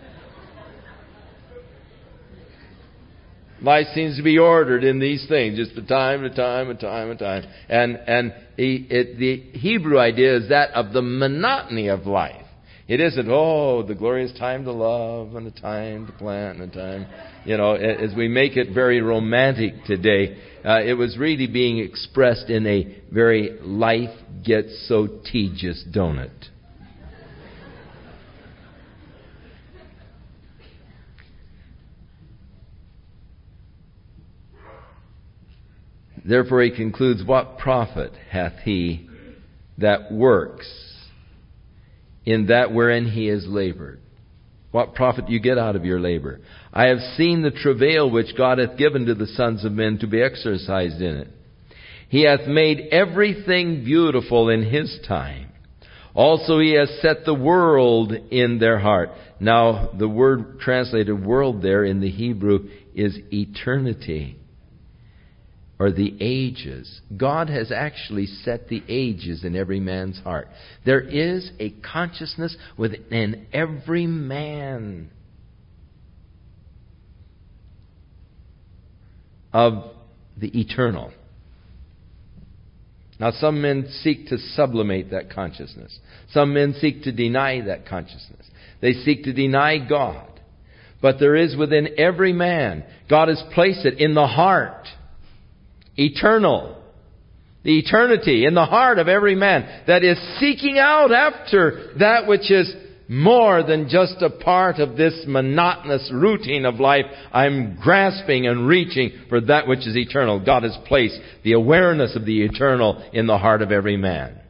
Life seems to be ordered in these things, just a time, a time, a time, a time. And and the, it, the Hebrew idea is that of the monotony of life. It isn't, oh, the glorious time to love and a time to plant and a time, you know, as we make it very romantic today. Uh, it was really being expressed in a very life gets so tedious, don't it? Therefore he concludes, what profit hath he that works in that wherein he has labored? What profit do you get out of your labor? I have seen the travail which God hath given to the sons of men to be exercised in it. He hath made everything beautiful in his time. Also he has set the world in their heart. Now the word translated world there in the Hebrew is eternity. Or the ages. God has actually set the ages in every man's heart. There is a consciousness within every man of the eternal. Now some men seek to sublimate that consciousness. Some men seek to deny that consciousness. They seek to deny God. but there is within every man. God has placed it in the heart. Eternal. The eternity in the heart of every man that is seeking out after that which is more than just a part of this monotonous routine of life. I'm grasping and reaching for that which is eternal. God has placed the awareness of the eternal in the heart of every man.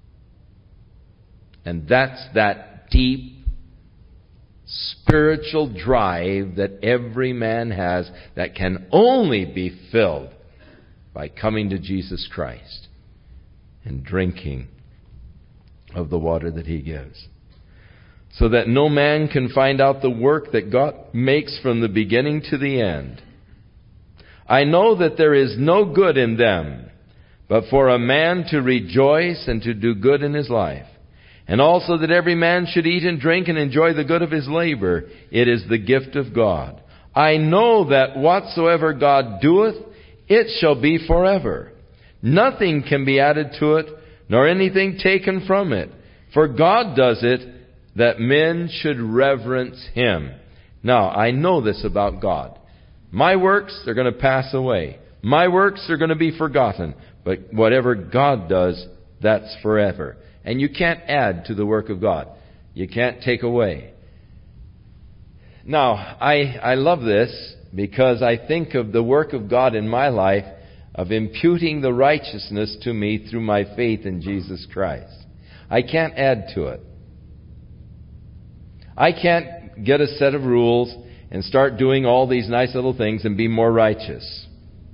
And that's that deep spiritual drive that every man has that can only be filled by coming to Jesus Christ and drinking of the water that He gives. So that no man can find out the work that God makes from the beginning to the end. I know that there is no good in them, but for a man to rejoice and to do good in his life. And also that every man should eat and drink and enjoy the good of his labor. It is the gift of God. I know that whatsoever God doeth, it shall be forever. Nothing can be added to it, nor anything taken from it. For God does it, that men should reverence Him. Now, I know this about God. My works are going to pass away. My works are going to be forgotten. But whatever God does, that's forever. And you can't add to the work of God. You can't take away. Now, I, I love this because I think of the work of God in my life of imputing the righteousness to me through my faith in Jesus Christ. I can't add to it. I can't get a set of rules and start doing all these nice little things and be more righteous.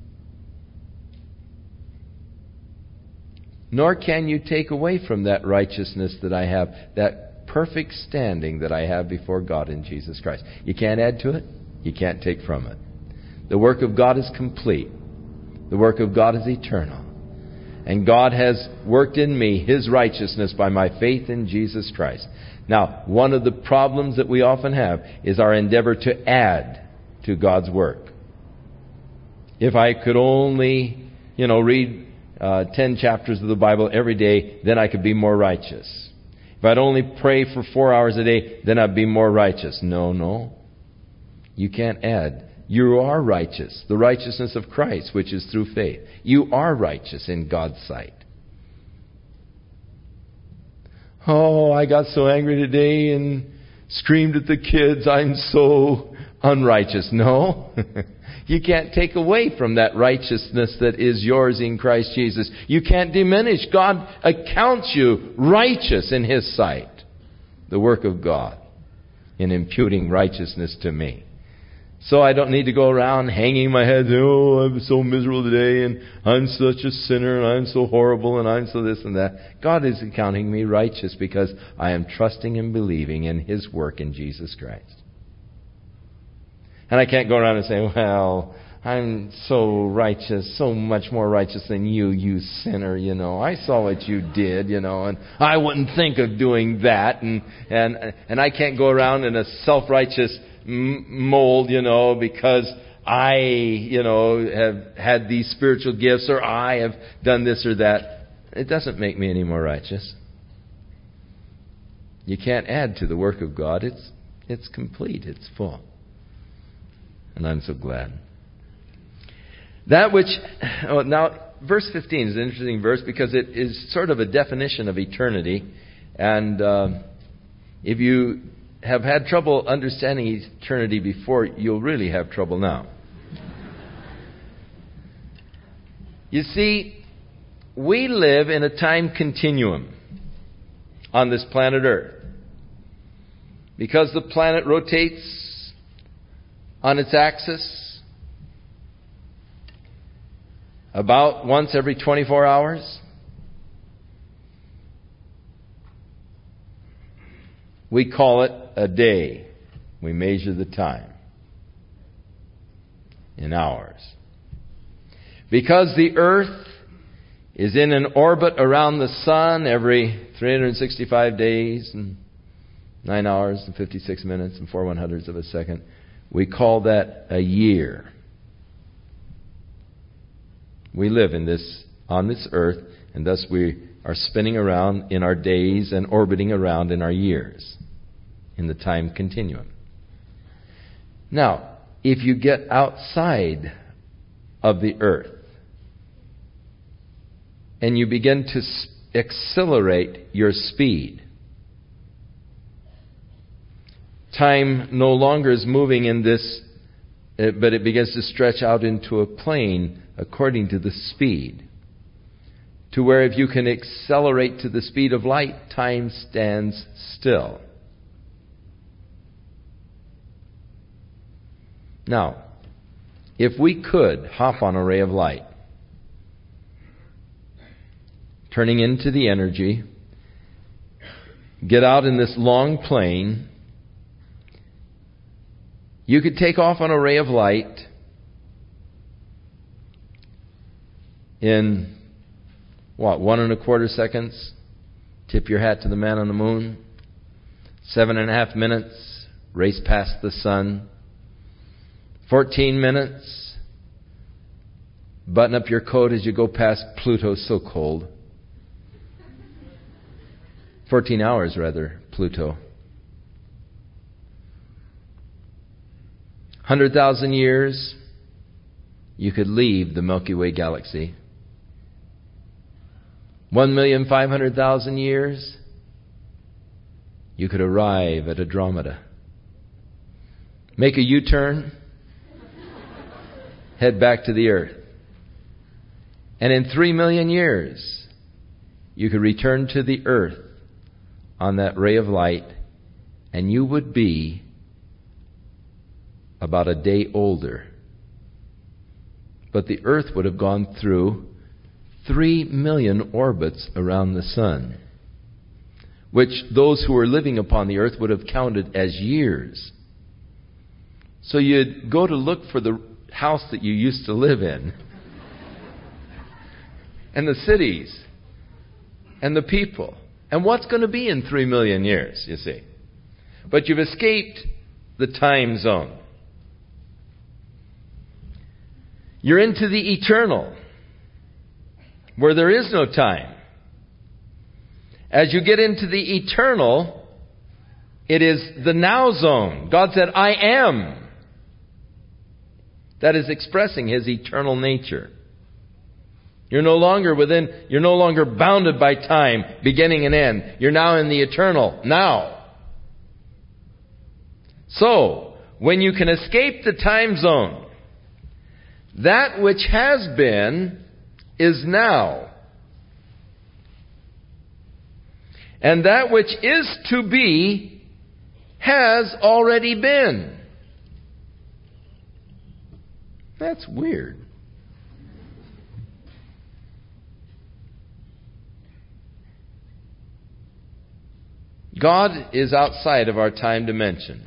Nor can you take away from that righteousness that I have, that perfect standing that I have before God in Jesus Christ. You can't add to it. You can't take from it. The work of God is complete. The work of God is eternal. And God has worked in me His righteousness by my faith in Jesus Christ. Now, one of the problems that we often have is our endeavor to add to God's work. If I could only, you know, read uh, ten chapters of the Bible every day, then I could be more righteous. If I'd only pray for four hours a day, then I'd be more righteous. No, no. You can't add. You are righteous. The righteousness of Christ, which is through faith. You are righteous in God's sight. Oh, I got so angry today and screamed at the kids. I'm so unrighteous. No. You can't take away from that righteousness that is yours in Christ Jesus. You can't diminish. God accounts you righteous in His sight. The work of God in imputing righteousness to me. So I don't need to go around hanging my head, oh, I'm so miserable today, and I'm such a sinner, and I'm so horrible, and I'm so this and that. God is accounting me righteous because I am trusting and believing in His work in Jesus Christ. And I can't go around and say, well, I'm so righteous, so much more righteous than you, you sinner, you know. I saw what you did, you know, and I wouldn't think of doing that. And and and I can't go around in a self-righteous mold, you know, because I, you know, have had these spiritual gifts, or I have done this or that. It doesn't make me any more righteous. You can't add to the work of God. It's it's complete. It's full. And I'm so glad. That which, oh, now, verse fifteen is an interesting verse because it is sort of a definition of eternity. And uh, if you have had trouble understanding eternity before, you'll really have trouble now. You see, we live in a time continuum on this planet Earth. Because the planet rotates on its axis about once every twenty-four hours. We call it a day. We measure the time in hours. Because the earth is in an orbit around the sun every three hundred sixty-five days and nine hours and fifty-six minutes and four one hundredths of a second, we call that a year. We live in this, on this earth, and thus we are spinning around in our days and orbiting around in our years, in the time continuum. Now, if you get outside of the earth and you begin to accelerate your speed, time no longer is moving in this, but it begins to stretch out into a plane according to the speed. To where if you can accelerate to the speed of light, time stands still. Now, if we could hop on a ray of light, turning into the energy, get out in this long plane, you could take off on a ray of light in, what, one and a quarter seconds? Tip your hat to the man on the moon. Seven and a half minutes, race past the sun. Fourteen minutes, button up your coat as you go past Pluto, so cold. Fourteen hours, rather, Pluto. Hundred thousand years, you could leave the Milky Way galaxy. One million five hundred thousand years, you could arrive at Andromeda. Make a U-turn, head back to the earth. And in three million years, you could return to the earth on that ray of light, and you would be about a day older. But the earth would have gone through three million orbits around the sun, which those who were living upon the earth would have counted as years. So you'd go to look for the house that you used to live in, and the cities, and the people, and what's going to be in three million years, you see. But you've escaped the time zone. You're into the eternal, where there is no time. As you get into the eternal, it is the now zone. God said, I am. That is expressing His eternal nature. You're no longer within, you're no longer bounded by time, beginning and end. You're now in the eternal, now. So, when you can escape the time zone, that which has been is now. And that which is to be has already been. That's weird. God is outside of our time dimension.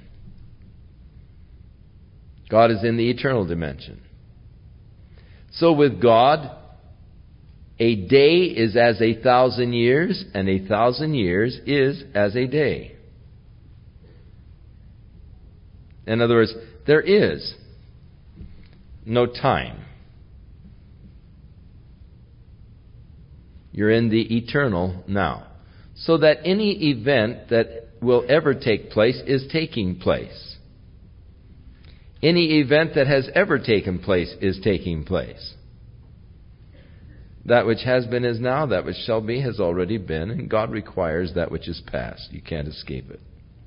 God is in the eternal dimension. So with God, a day is as a thousand years, and a thousand years is as a day. In other words, there is no time. You're in the eternal now. So that any event that will ever take place is taking place. Any event that has ever taken place is taking place. That which has been is now, that which shall be has already been, and God requires that which is past. You can't escape it.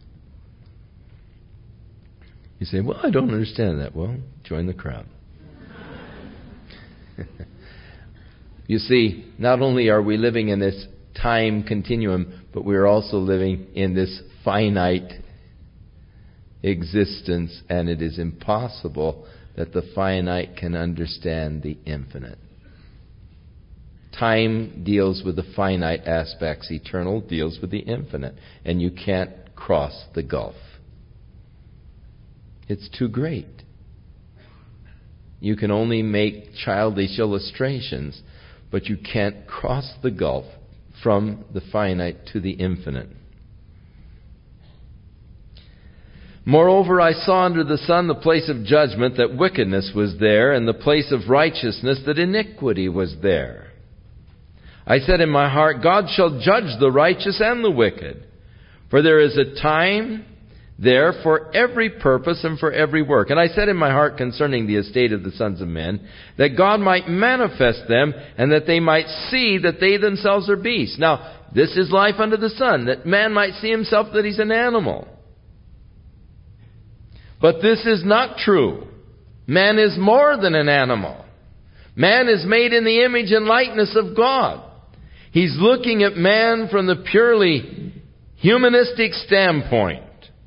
You say, well, I don't understand that. Well, join the crowd. You see, not only are we living in this time continuum, but we are also living in this finite existence, and it is impossible that the finite can understand the infinite. Time deals with the finite aspects. Eternal deals with the infinite. And you can't cross the gulf. It's too great. You can only make childish illustrations, but you can't cross the gulf from the finite to the infinite. Moreover, I saw under the sun the place of judgment, that wickedness was there, and the place of righteousness, that iniquity was there. I said in my heart, God shall judge the righteous and the wicked. For there is a time there for every purpose and for every work. And I said in my heart concerning the estate of the sons of men, that God might manifest them, and that they might see that they themselves are beasts. Now, this is life under the sun, that man might see himself that he's an animal. But this is not true. Man is more than an animal. Man is made in the image and likeness of God. He's looking at man from the purely humanistic standpoint.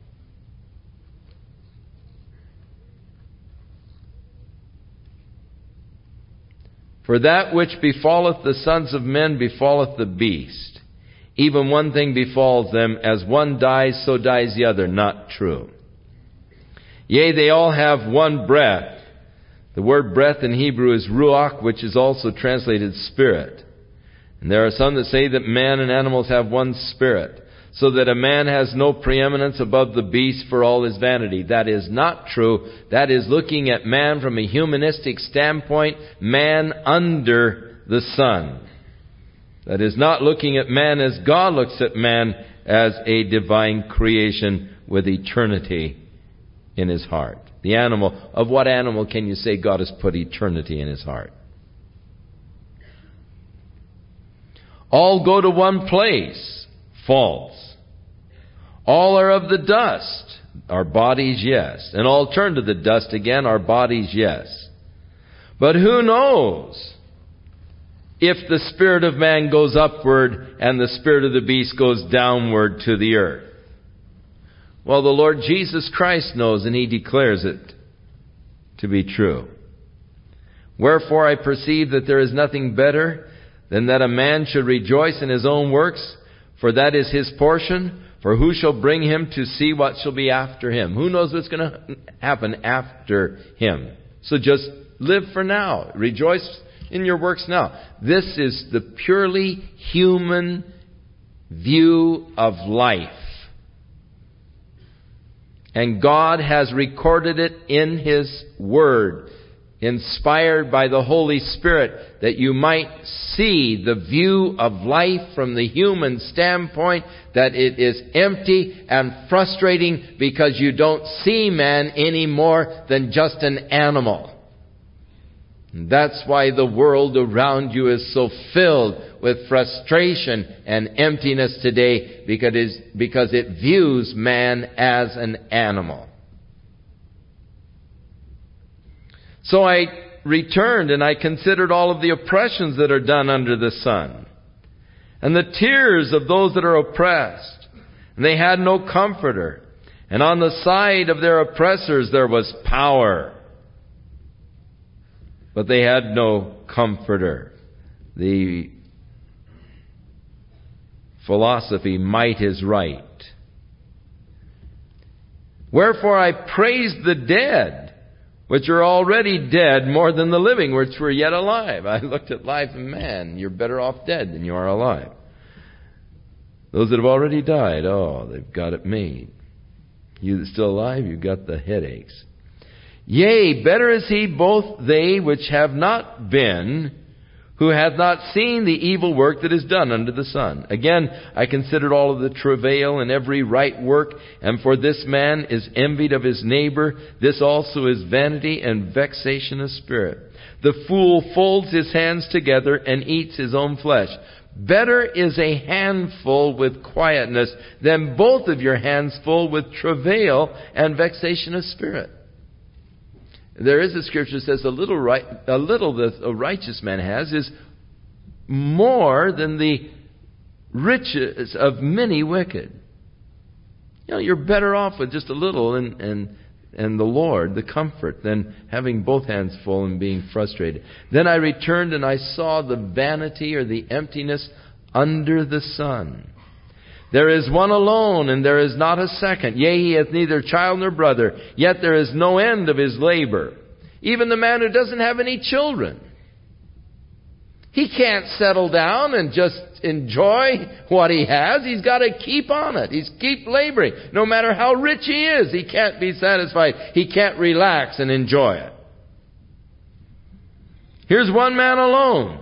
For that which befalleth the sons of men befalleth the beast. Even one thing befalls them, as one dies, so dies the other. Not true. Yea, they all have one breath. The word breath in Hebrew is ruach, which is also translated spirit. And there are some that say that man and animals have one spirit, so that a man has no preeminence above the beast for all his vanity. That is not true. That is looking at man from a humanistic standpoint, man under the sun. That is not looking at man as God looks at man, as a divine creation with eternity in his heart. The animal, of what animal can you say God has put eternity in his heart? All go to one place. False. All are of the dust. Our bodies, yes. And all turn to the dust again. Our bodies, yes. But who knows if the spirit of man goes upward and the spirit of the beast goes downward to the earth? Well, the Lord Jesus Christ knows, and He declares it to be true. Wherefore I perceive that there is nothing better than that a man should rejoice in his own works, for that is his portion. For who shall bring him to see what shall be after him? Who knows what's going to happen after him? So just live for now. Rejoice in your works now. This is the purely human view of life. And God has recorded it in His Word, inspired by the Holy Spirit, that you might see the view of life from the human standpoint, that it is empty and frustrating because you don't see man any more than just an animal. And that's why the world around you is so filled with frustration and emptiness today, because it, is, because it views man as an animal. So I returned and I considered all of the oppressions that are done under the sun, and the tears of those that are oppressed. And they had no comforter. And on the side of their oppressors there was power, but they had no comforter. The philosophy, might is right. Wherefore I praise the dead, which are already dead, more than the living, which were yet alive. I looked at life, and man, you're better off dead than you are alive. Those that have already died, oh, they've got it made. You that's still alive, you've got the headaches. Yea, better is he both they which have not been, who hath not seen the evil work that is done under the sun. Again, I considered all of the travail and every right work, and for this man is envied of his neighbor. This also is vanity and vexation of spirit. The fool folds his hands together and eats his own flesh. Better is a handful with quietness than both of your hands full with travail and vexation of spirit. There is a scripture that says a little right, a little that a righteous man has is more than the riches of many wicked. You know, you're better off with just a little and, and, and the Lord, the comfort, than having both hands full and being frustrated. Then I returned and I saw the vanity or the emptiness under the sun. There is one alone, and there is not a second. Yea, he hath neither child nor brother, yet there is no end of his labor. Even the man who doesn't have any children. He can't settle down and just enjoy what he has. He's got to keep on it. He's keep laboring. No matter how rich he is, he can't be satisfied. He can't relax and enjoy it. Here's one man alone.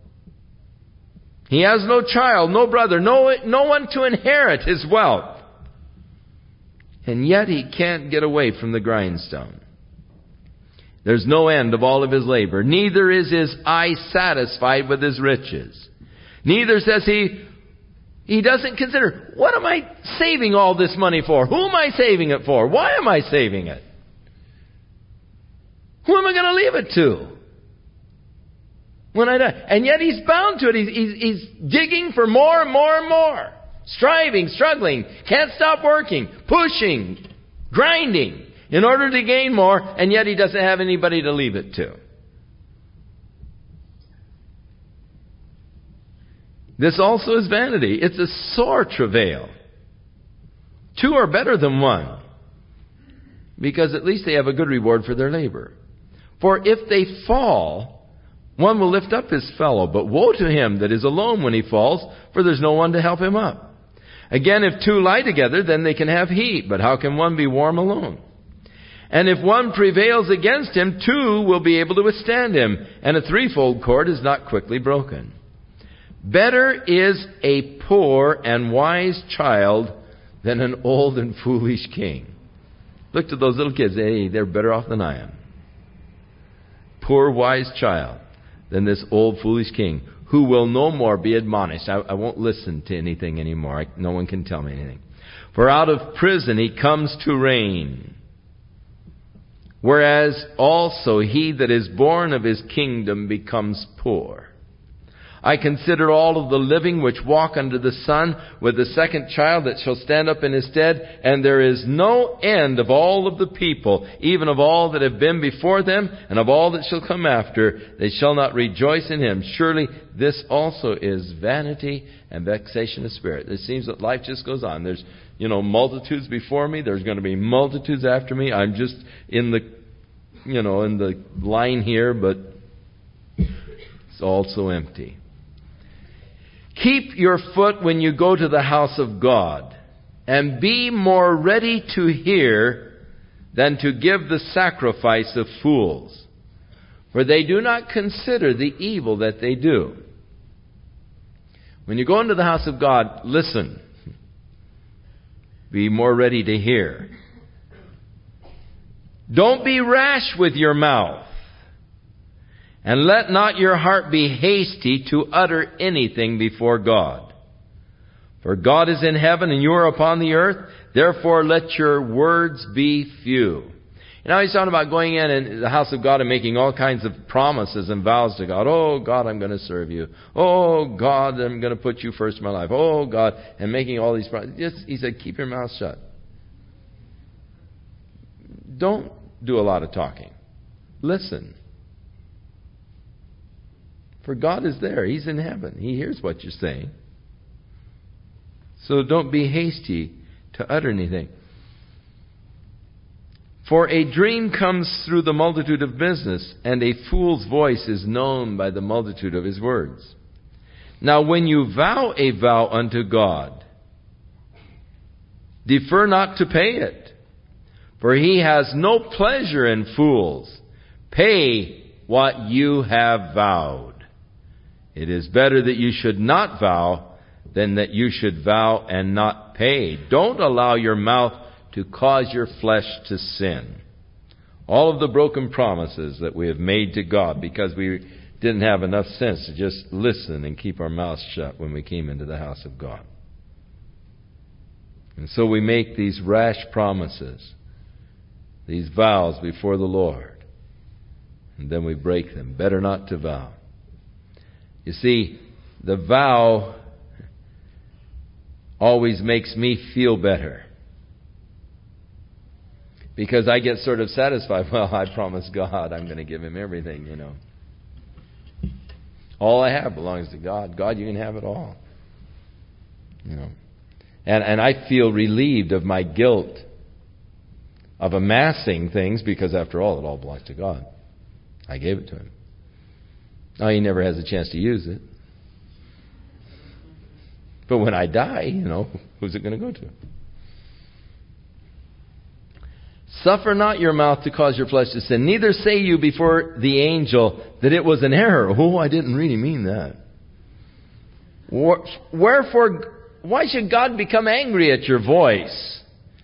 He has no child, no brother, no, no one to inherit his wealth. And yet he can't get away from the grindstone. There's no end of all of his labor. Neither is his eye satisfied with his riches. Neither says he, he doesn't consider, what am I saving all this money for? Who am I saving it for? Why am I saving it? Who am I going to leave it to when I die? And yet he's bound to it. He's, he's, he's digging for more and more and more. Striving, struggling, can't stop working, pushing, grinding in order to gain more, and yet he doesn't have anybody to leave it to. This also is vanity. It's a sore travail. Two are better than one, because at least they have a good reward for their labor. For if they fall, one will lift up his fellow, but woe to him that is alone when he falls, for there's no one to help him up. Again, if two lie together, then they can have heat, but how can one be warm alone? And if one prevails against him, two will be able to withstand him, and a threefold cord is not quickly broken. Better is a poor and wise child than an old and foolish king. Look to those little kids. Hey, they're better off than I am. Poor wise child than this old foolish king, who will no more be admonished. I, I won't listen to anything anymore. I, no one can tell me anything. For out of prison he comes to reign. Whereas also he that is born of his kingdom becomes poor. I consider all of the living which walk under the sun with the second child that shall stand up in his stead, and there is no end of all of the people, even of all that have been before them, and of all that shall come after. They shall not rejoice in him. Surely this also is vanity and vexation of spirit. It seems that life just goes on. There's, you know, multitudes before me. There's going to be multitudes after me. I'm just in the, you know, in the line here, but it's also empty. Keep your foot when you go to the house of God, and be more ready to hear than to give the sacrifice of fools. For they do not consider the evil that they do. When you go into the house of God, listen. Be more ready to hear. Don't be rash with your mouth. And let not your heart be hasty to utter anything before God. For God is in heaven and you are upon the earth. Therefore let your words be few. You know, he's talking about going in in the house of God and making all kinds of promises and vows to God. Oh, God, I'm going to serve you. Oh, God, I'm going to put you first in my life. Oh, God, and making all these promises. Just, he said, keep your mouth shut. Don't do a lot of talking. Listen. For God is there. He's in heaven. He hears what you're saying. So don't be hasty to utter anything. For a dream comes through the multitude of business, and a fool's voice is known by the multitude of his words. Now when you vow a vow unto God, defer not to pay it, for he has no pleasure in fools. Pay what you have vowed. It is better that you should not vow than that you should vow and not pay. Don't allow your mouth to cause your flesh to sin. All of the broken promises that we have made to God because we didn't have enough sense to just listen and keep our mouths shut when we came into the house of God. And so we make these rash promises, these vows before the Lord, and then we break them. Better not to vow. You see, the vow always makes me feel better. Because I get sort of satisfied. Well, I promised God I'm going to give him everything, you know. All I have belongs to God. God, you can have it all. You know. And, and I feel relieved of my guilt of amassing things because, after all, it all belongs to God. I gave it to him. Now, he never has a chance to use it. But when I die, you know, who's it going to go to? Suffer not your mouth to cause your flesh to sin. Neither say you before the angel that it was an error. Oh, I didn't really mean that. Wherefore, why should God become angry at your voice?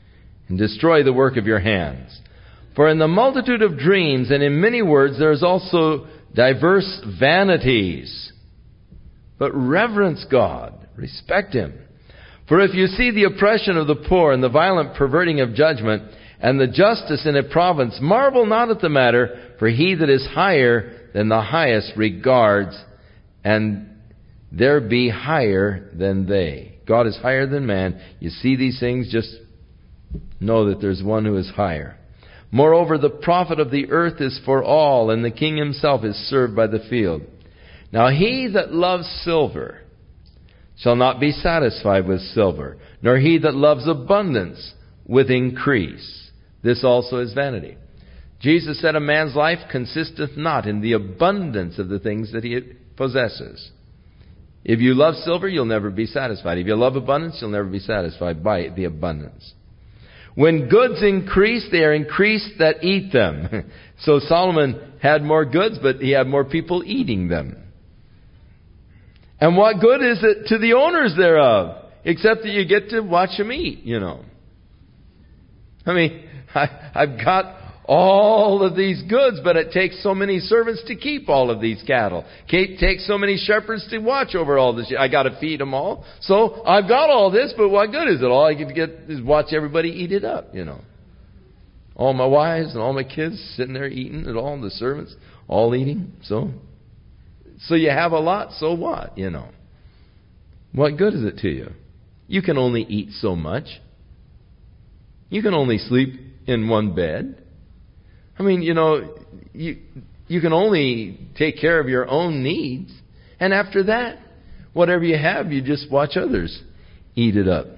and destroy the work of your hands. For in the multitude of dreams and in many words there is also diverse vanities. But reverence God, respect Him. For if you see the oppression of the poor and the violent perverting of judgment and the justice in a province, marvel not at the matter, for He that is higher than the highest regards, and there be higher than they. God is higher than man. You see these things, just know that there's one who is higher. Moreover, the profit of the earth is for all, and the king himself is served by the field. Now he that loves silver shall not be satisfied with silver, nor he that loves abundance with increase. This also is vanity. Jesus said, a man's life consisteth not in the abundance of the things that he possesses. If you love silver, you'll never be satisfied. If you love abundance, you'll never be satisfied by the abundance. When goods increase, they are increased that eat them. So Solomon had more goods, but he had more people eating them. And what good is it to the owners thereof, except that you get to watch them eat, you know. I mean, I, I've got all of these goods, but it takes so many servants to keep all of these cattle. It takes so many shepherds to watch over all this. I got to feed them all. So I've got all this, but what good is it? All I get to get is watch everybody eat it up, you know. All my wives and all my kids sitting there eating it all, the servants all eating. So, so you have a lot, so what, you know. What good is it to you? You can only eat so much. You can only sleep in one bed. I mean, you know, you you can only take care of your own needs. And after that, whatever you have, you just watch others eat it up.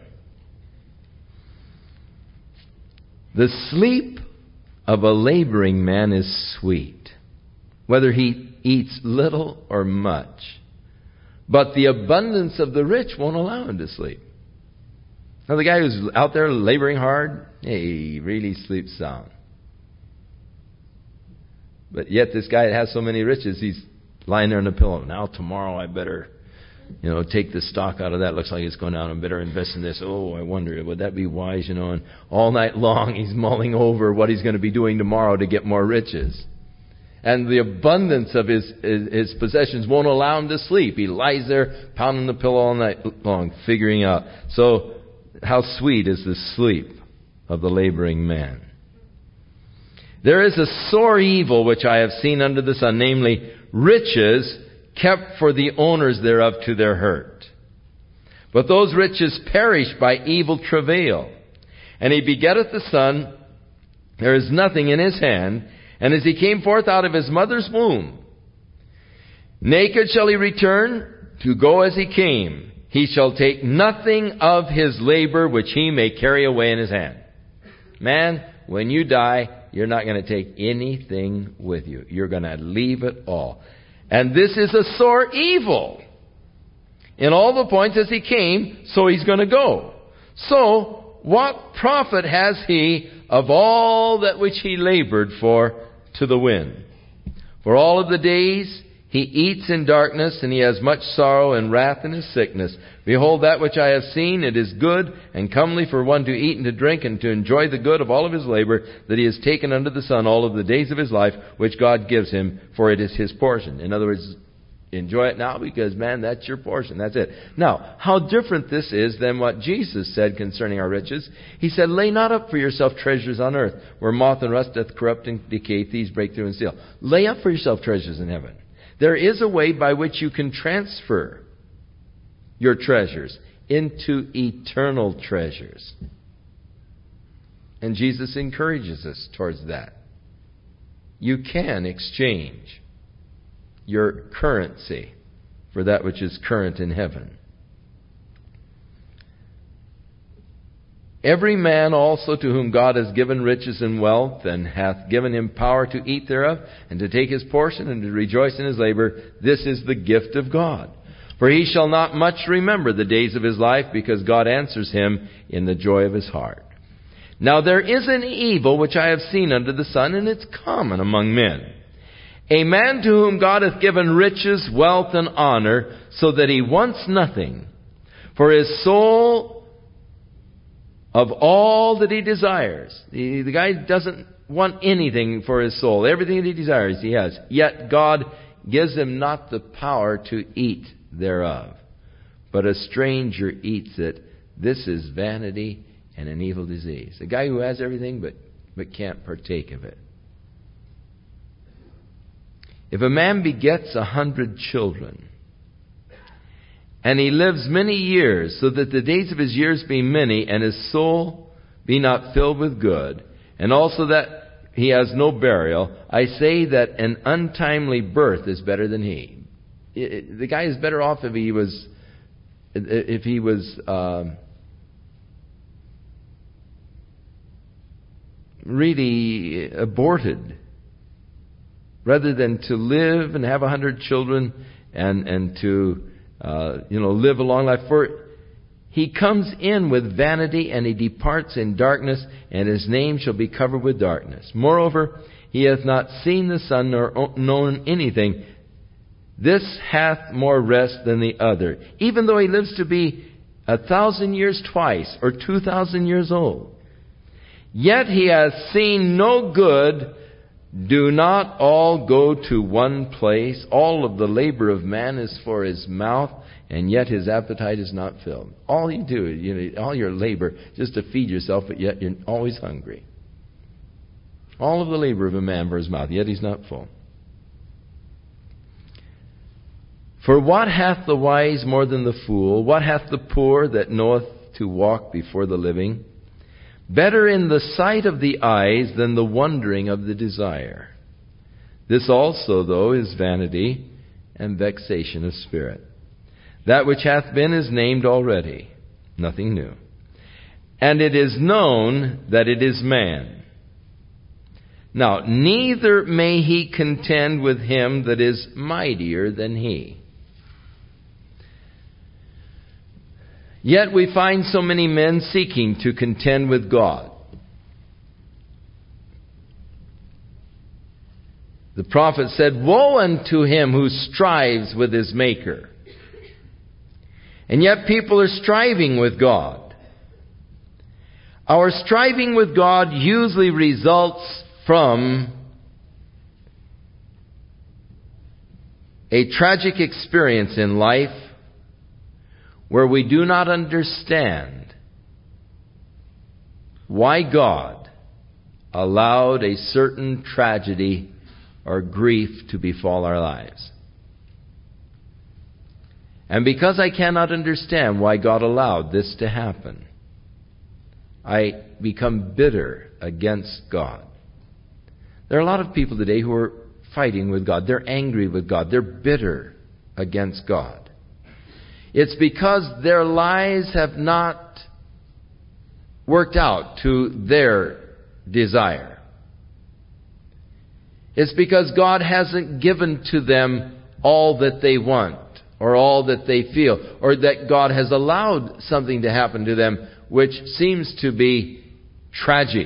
The sleep of a laboring man is sweet, whether he eats little or much. But the abundance of the rich won't allow him to sleep. Now, the guy who's out there laboring hard, hey, he really sleeps sound. But yet this guy that has so many riches, he's lying there on the pillow. Now tomorrow I better, you know, take the stock out of that. Looks like it's going down. I better invest in this. Oh, I wonder, would that be wise, you know? And all night long he's mulling over what he's going to be doing tomorrow to get more riches. And the abundance of his, his, his possessions won't allow him to sleep. He lies there pounding the pillow all night long, figuring out. So how sweet is the sleep of the laboring man. There is a sore evil which I have seen under the sun, namely riches kept for the owners thereof to their hurt. But those riches perish by evil travail. And he begetteth the son, there is nothing in his hand, and as he came forth out of his mother's womb, naked shall he return to go as he came. He shall take nothing of his labor which he may carry away in his hand. Man, when you die, you're not going to take anything with you. You're going to leave it all. And this is a sore evil. In all the points as he came, so he's going to go. So, what profit has he of all that which he labored for to the wind? For all of the days he eats in darkness, and he has much sorrow and wrath in his sickness. Behold, that which I have seen, it is good and comely for one to eat and to drink and to enjoy the good of all of his labor that he has taken under the sun all of the days of his life, which God gives him, for it is his portion. In other words, enjoy it now because, man, that's your portion. That's it. Now, how different this is than what Jesus said concerning our riches. He said, lay not up for yourself treasures on earth, where moth and rust doth corrupt and decay, thieves break through and steal. Lay up for yourself treasures in heaven. There is a way by which you can transfer your treasures into eternal treasures. And Jesus encourages us towards that. You can exchange your currency for that which is current in heaven. Every man also to whom God has given riches and wealth, and hath given him power to eat thereof, and to take his portion, and to rejoice in his labor, this is the gift of God. For he shall not much remember the days of his life, because God answers him in the joy of his heart. Now there is an evil which I have seen under the sun, and it's common among men. A man to whom God hath given riches, wealth, and honor, so that he wants nothing. For his soul of all that he desires. The, the guy doesn't want anything for his soul. Everything that he desires, he has. Yet God gives him not the power to eat thereof. But a stranger eats it. This is vanity and an evil disease. A guy who has everything but, but can't partake of it. If a man begets a hundred children, and he lives many years, so that the days of his years be many, and his soul be not filled with good, and also that he has no burial, I say that an untimely birth is better than he. It, it, the guy is better off if he was, if he was um, really aborted, rather than to live and have a hundred children and and to Uh, you know, live a long life. For he comes in with vanity, and he departs in darkness, and his name shall be covered with darkness. Moreover, he hath not seen the sun nor known anything. This hath more rest than the other, even though he lives to be a thousand years twice, or two thousand years old. Yet he hath seen no good. Do not all go to one place? All of the labor of man is for his mouth, and yet his appetite is not filled. All you do, you know, all your labor just to feed yourself, but yet you're always hungry. All of the labor of a man for his mouth, yet he's not full. For what hath the wise more than the fool? What hath the poor that knoweth to walk before the living? Better in the sight of the eyes than the wondering of the desire. This also, though, is vanity and vexation of spirit. That which hath been is named already, nothing new. And it is known that it is man. Now, neither may he contend with him that is mightier than he. Yet we find so many men seeking to contend with God. The prophet said, "Woe unto him who strives with his Maker." And yet people are striving with God. Our striving with God usually results from a tragic experience in life where we do not understand why God allowed a certain tragedy or grief to befall our lives. And because I cannot understand why God allowed this to happen, I become bitter against God. There are a lot of people today who are fighting with God. They're angry with God. They're bitter against God. It's because their lives have not worked out to their desire. It's because God hasn't given to them all that they want, or all that they feel, or that God has allowed something to happen to them which seems to be tragic.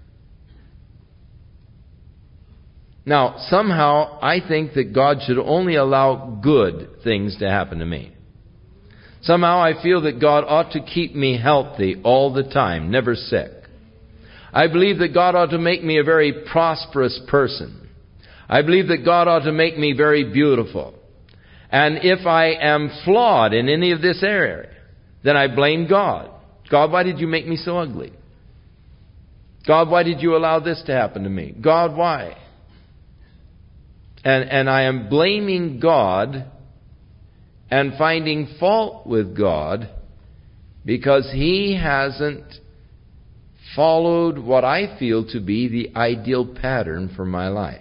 Now, somehow I think that God should only allow good things to happen to me. Somehow I feel that God ought to keep me healthy all the time, never sick. I believe that God ought to make me a very prosperous person. I believe that God ought to make me very beautiful. And if I am flawed in any of this area, then I blame God. God, why did you make me so ugly? God, why did you allow this to happen to me? God, why? And, and I am blaming God and finding fault with God because He hasn't followed what I feel to be the ideal pattern for my life.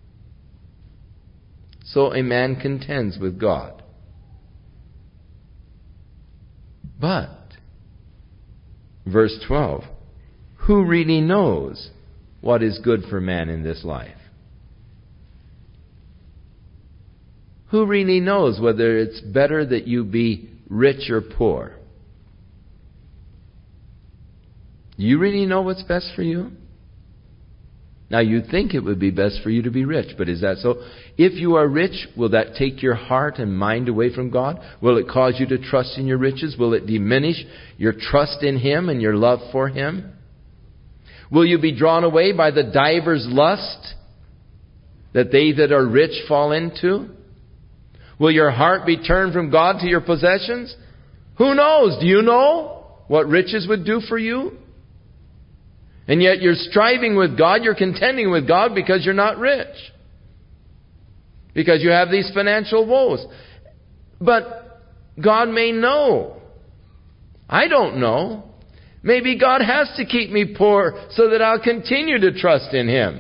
So a man contends with God. But, verse twelve, who really knows what is good for man in this life? Who really knows whether it's better that you be rich or poor? You really know what's best for you? Now, you think it would be best for you to be rich, but is that so? If you are rich, will that take your heart and mind away from God? Will it cause you to trust in your riches? Will it diminish your trust in Him and your love for Him? Will you be drawn away by the diver's lust that they that are rich fall into? Will your heart be turned from God to your possessions? Who knows? Do you know what riches would do for you? And yet you're striving with God, you're contending with God because you're not rich. Because you have these financial woes. But God may know. I don't know. Maybe God has to keep me poor so that I'll continue to trust in Him.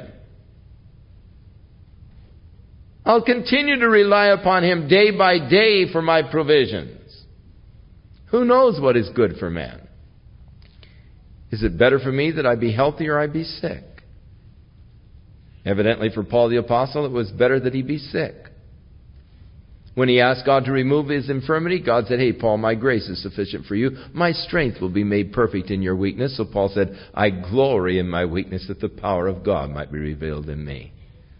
I'll continue to rely upon Him day by day for my provisions. Who knows what is good for man? Is it better for me that I be healthy or I be sick? Evidently for Paul the Apostle, it was better that he be sick. When he asked God to remove his infirmity, God said, hey, Paul, my grace is sufficient for you. My strength will be made perfect in your weakness. So Paul said, I glory in my weakness that the power of God might be revealed in me.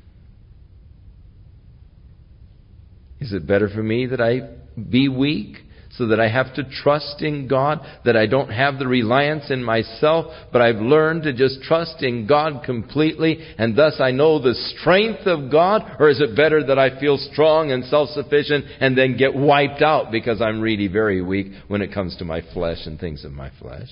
Is it better for me that I be weak so that I have to trust in God, that I don't have the reliance in myself, but I've learned to just trust in God completely, and thus I know the strength of God? Or is it better that I feel strong and self-sufficient and then get wiped out because I'm really very weak when it comes to my flesh and things of my flesh?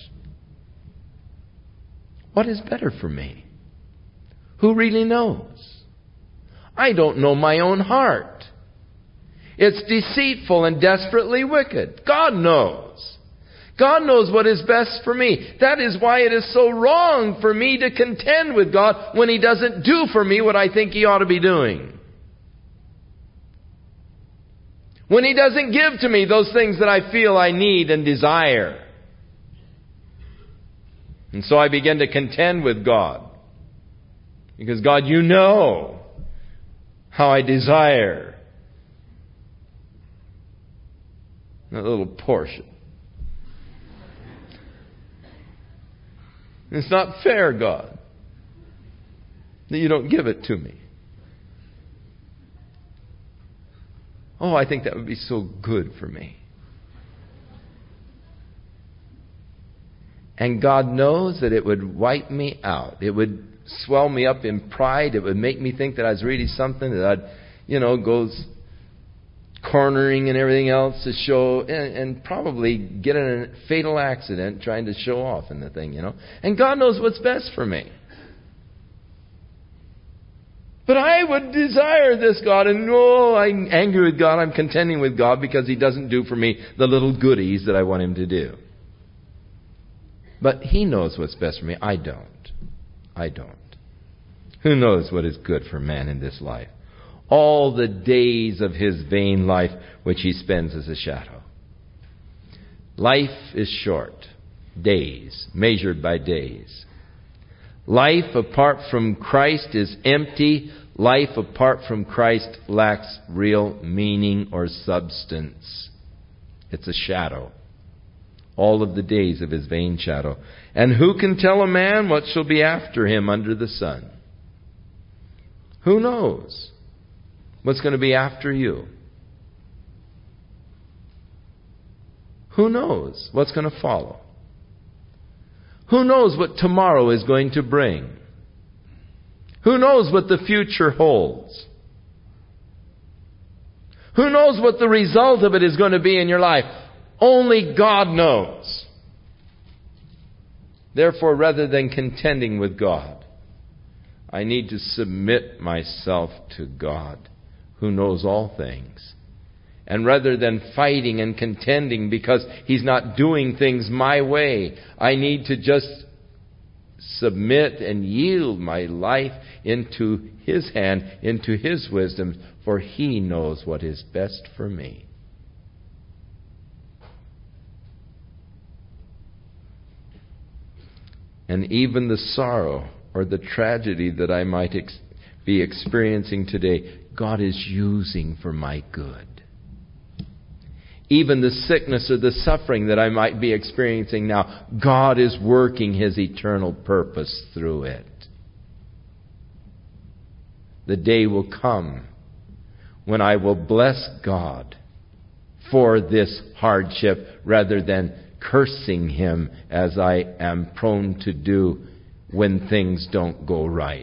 What is better for me? Who really knows? I don't know my own heart. It's deceitful and desperately wicked. God knows. God knows what is best for me. That is why it is so wrong for me to contend with God when He doesn't do for me what I think He ought to be doing. When He doesn't give to me those things that I feel I need and desire. And so I begin to contend with God. Because God, you know how I desire that little portion. It's not fair, God, that you don't give it to me. Oh, I think that would be so good for me. And God knows that it would wipe me out. It would swell me up in pride. It would make me think that I was really something, that I'd, you know, goes cornering and everything else to show, and, and probably get in a fatal accident trying to show off in the thing, you know. And God knows what's best for me. But I would desire this, God, and oh, I'm angry with God. I'm contending with God because He doesn't do for me the little goodies that I want Him to do. But He knows what's best for me. I don't. I don't. Who knows what is good for man in this life? All the days of his vain life which he spends as a shadow. Life is short. Days, measured by days. Life apart from Christ is empty. Life apart from Christ lacks real meaning or substance. It's a shadow. All of the days of his vain shadow. And who can tell a man what shall be after him under the sun? Who knows what's going to be after you? Who knows what's going to follow? Who knows what tomorrow is going to bring? Who knows what the future holds? Who knows what the result of it is going to be in your life? Only God knows. Therefore, rather than contending with God, I need to submit myself to God, who knows all things. And rather than fighting and contending because He's not doing things my way, I need to just submit and yield my life into His hand, into His wisdom, for He knows what is best for me. And even the sorrow or the tragedy that I might ex- be experiencing today, God is using for my good. Even the sickness or the suffering that I might be experiencing now, God is working His eternal purpose through it. the day will come when I will bless God for this hardship rather than cursing Him as I am prone to do when things don't go right.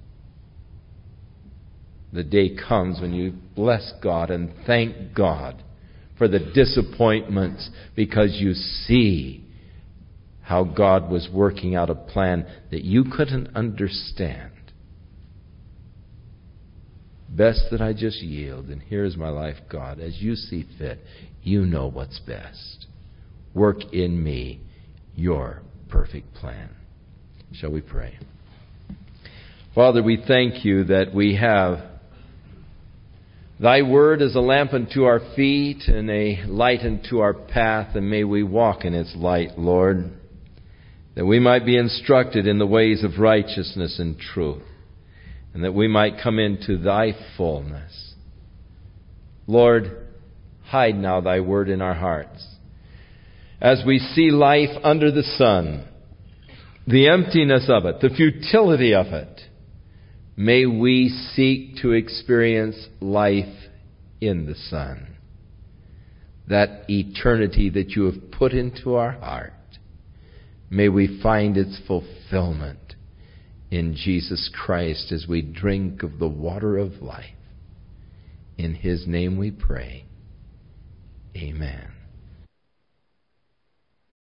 The day comes when you bless God and thank God for the disappointments because you see how God was working out a plan that you couldn't understand. Best that I just yield, and here's my life, God, as you see fit. You know what's best. Work in me your perfect plan. Shall we pray? Father, we thank you that we have Thy word is a lamp unto our feet and a light unto our path, and may we walk in its light, Lord, that we might be instructed in the ways of righteousness and truth, and that we might come into Thy fullness. Lord, hide now Thy word in our hearts. As we see life under the sun, the emptiness of it, the futility of it, may we seek to experience life in the Son. That eternity that you have put into our heart, may we find its fulfillment in Jesus Christ as we drink of the water of life. In His name we pray. Amen.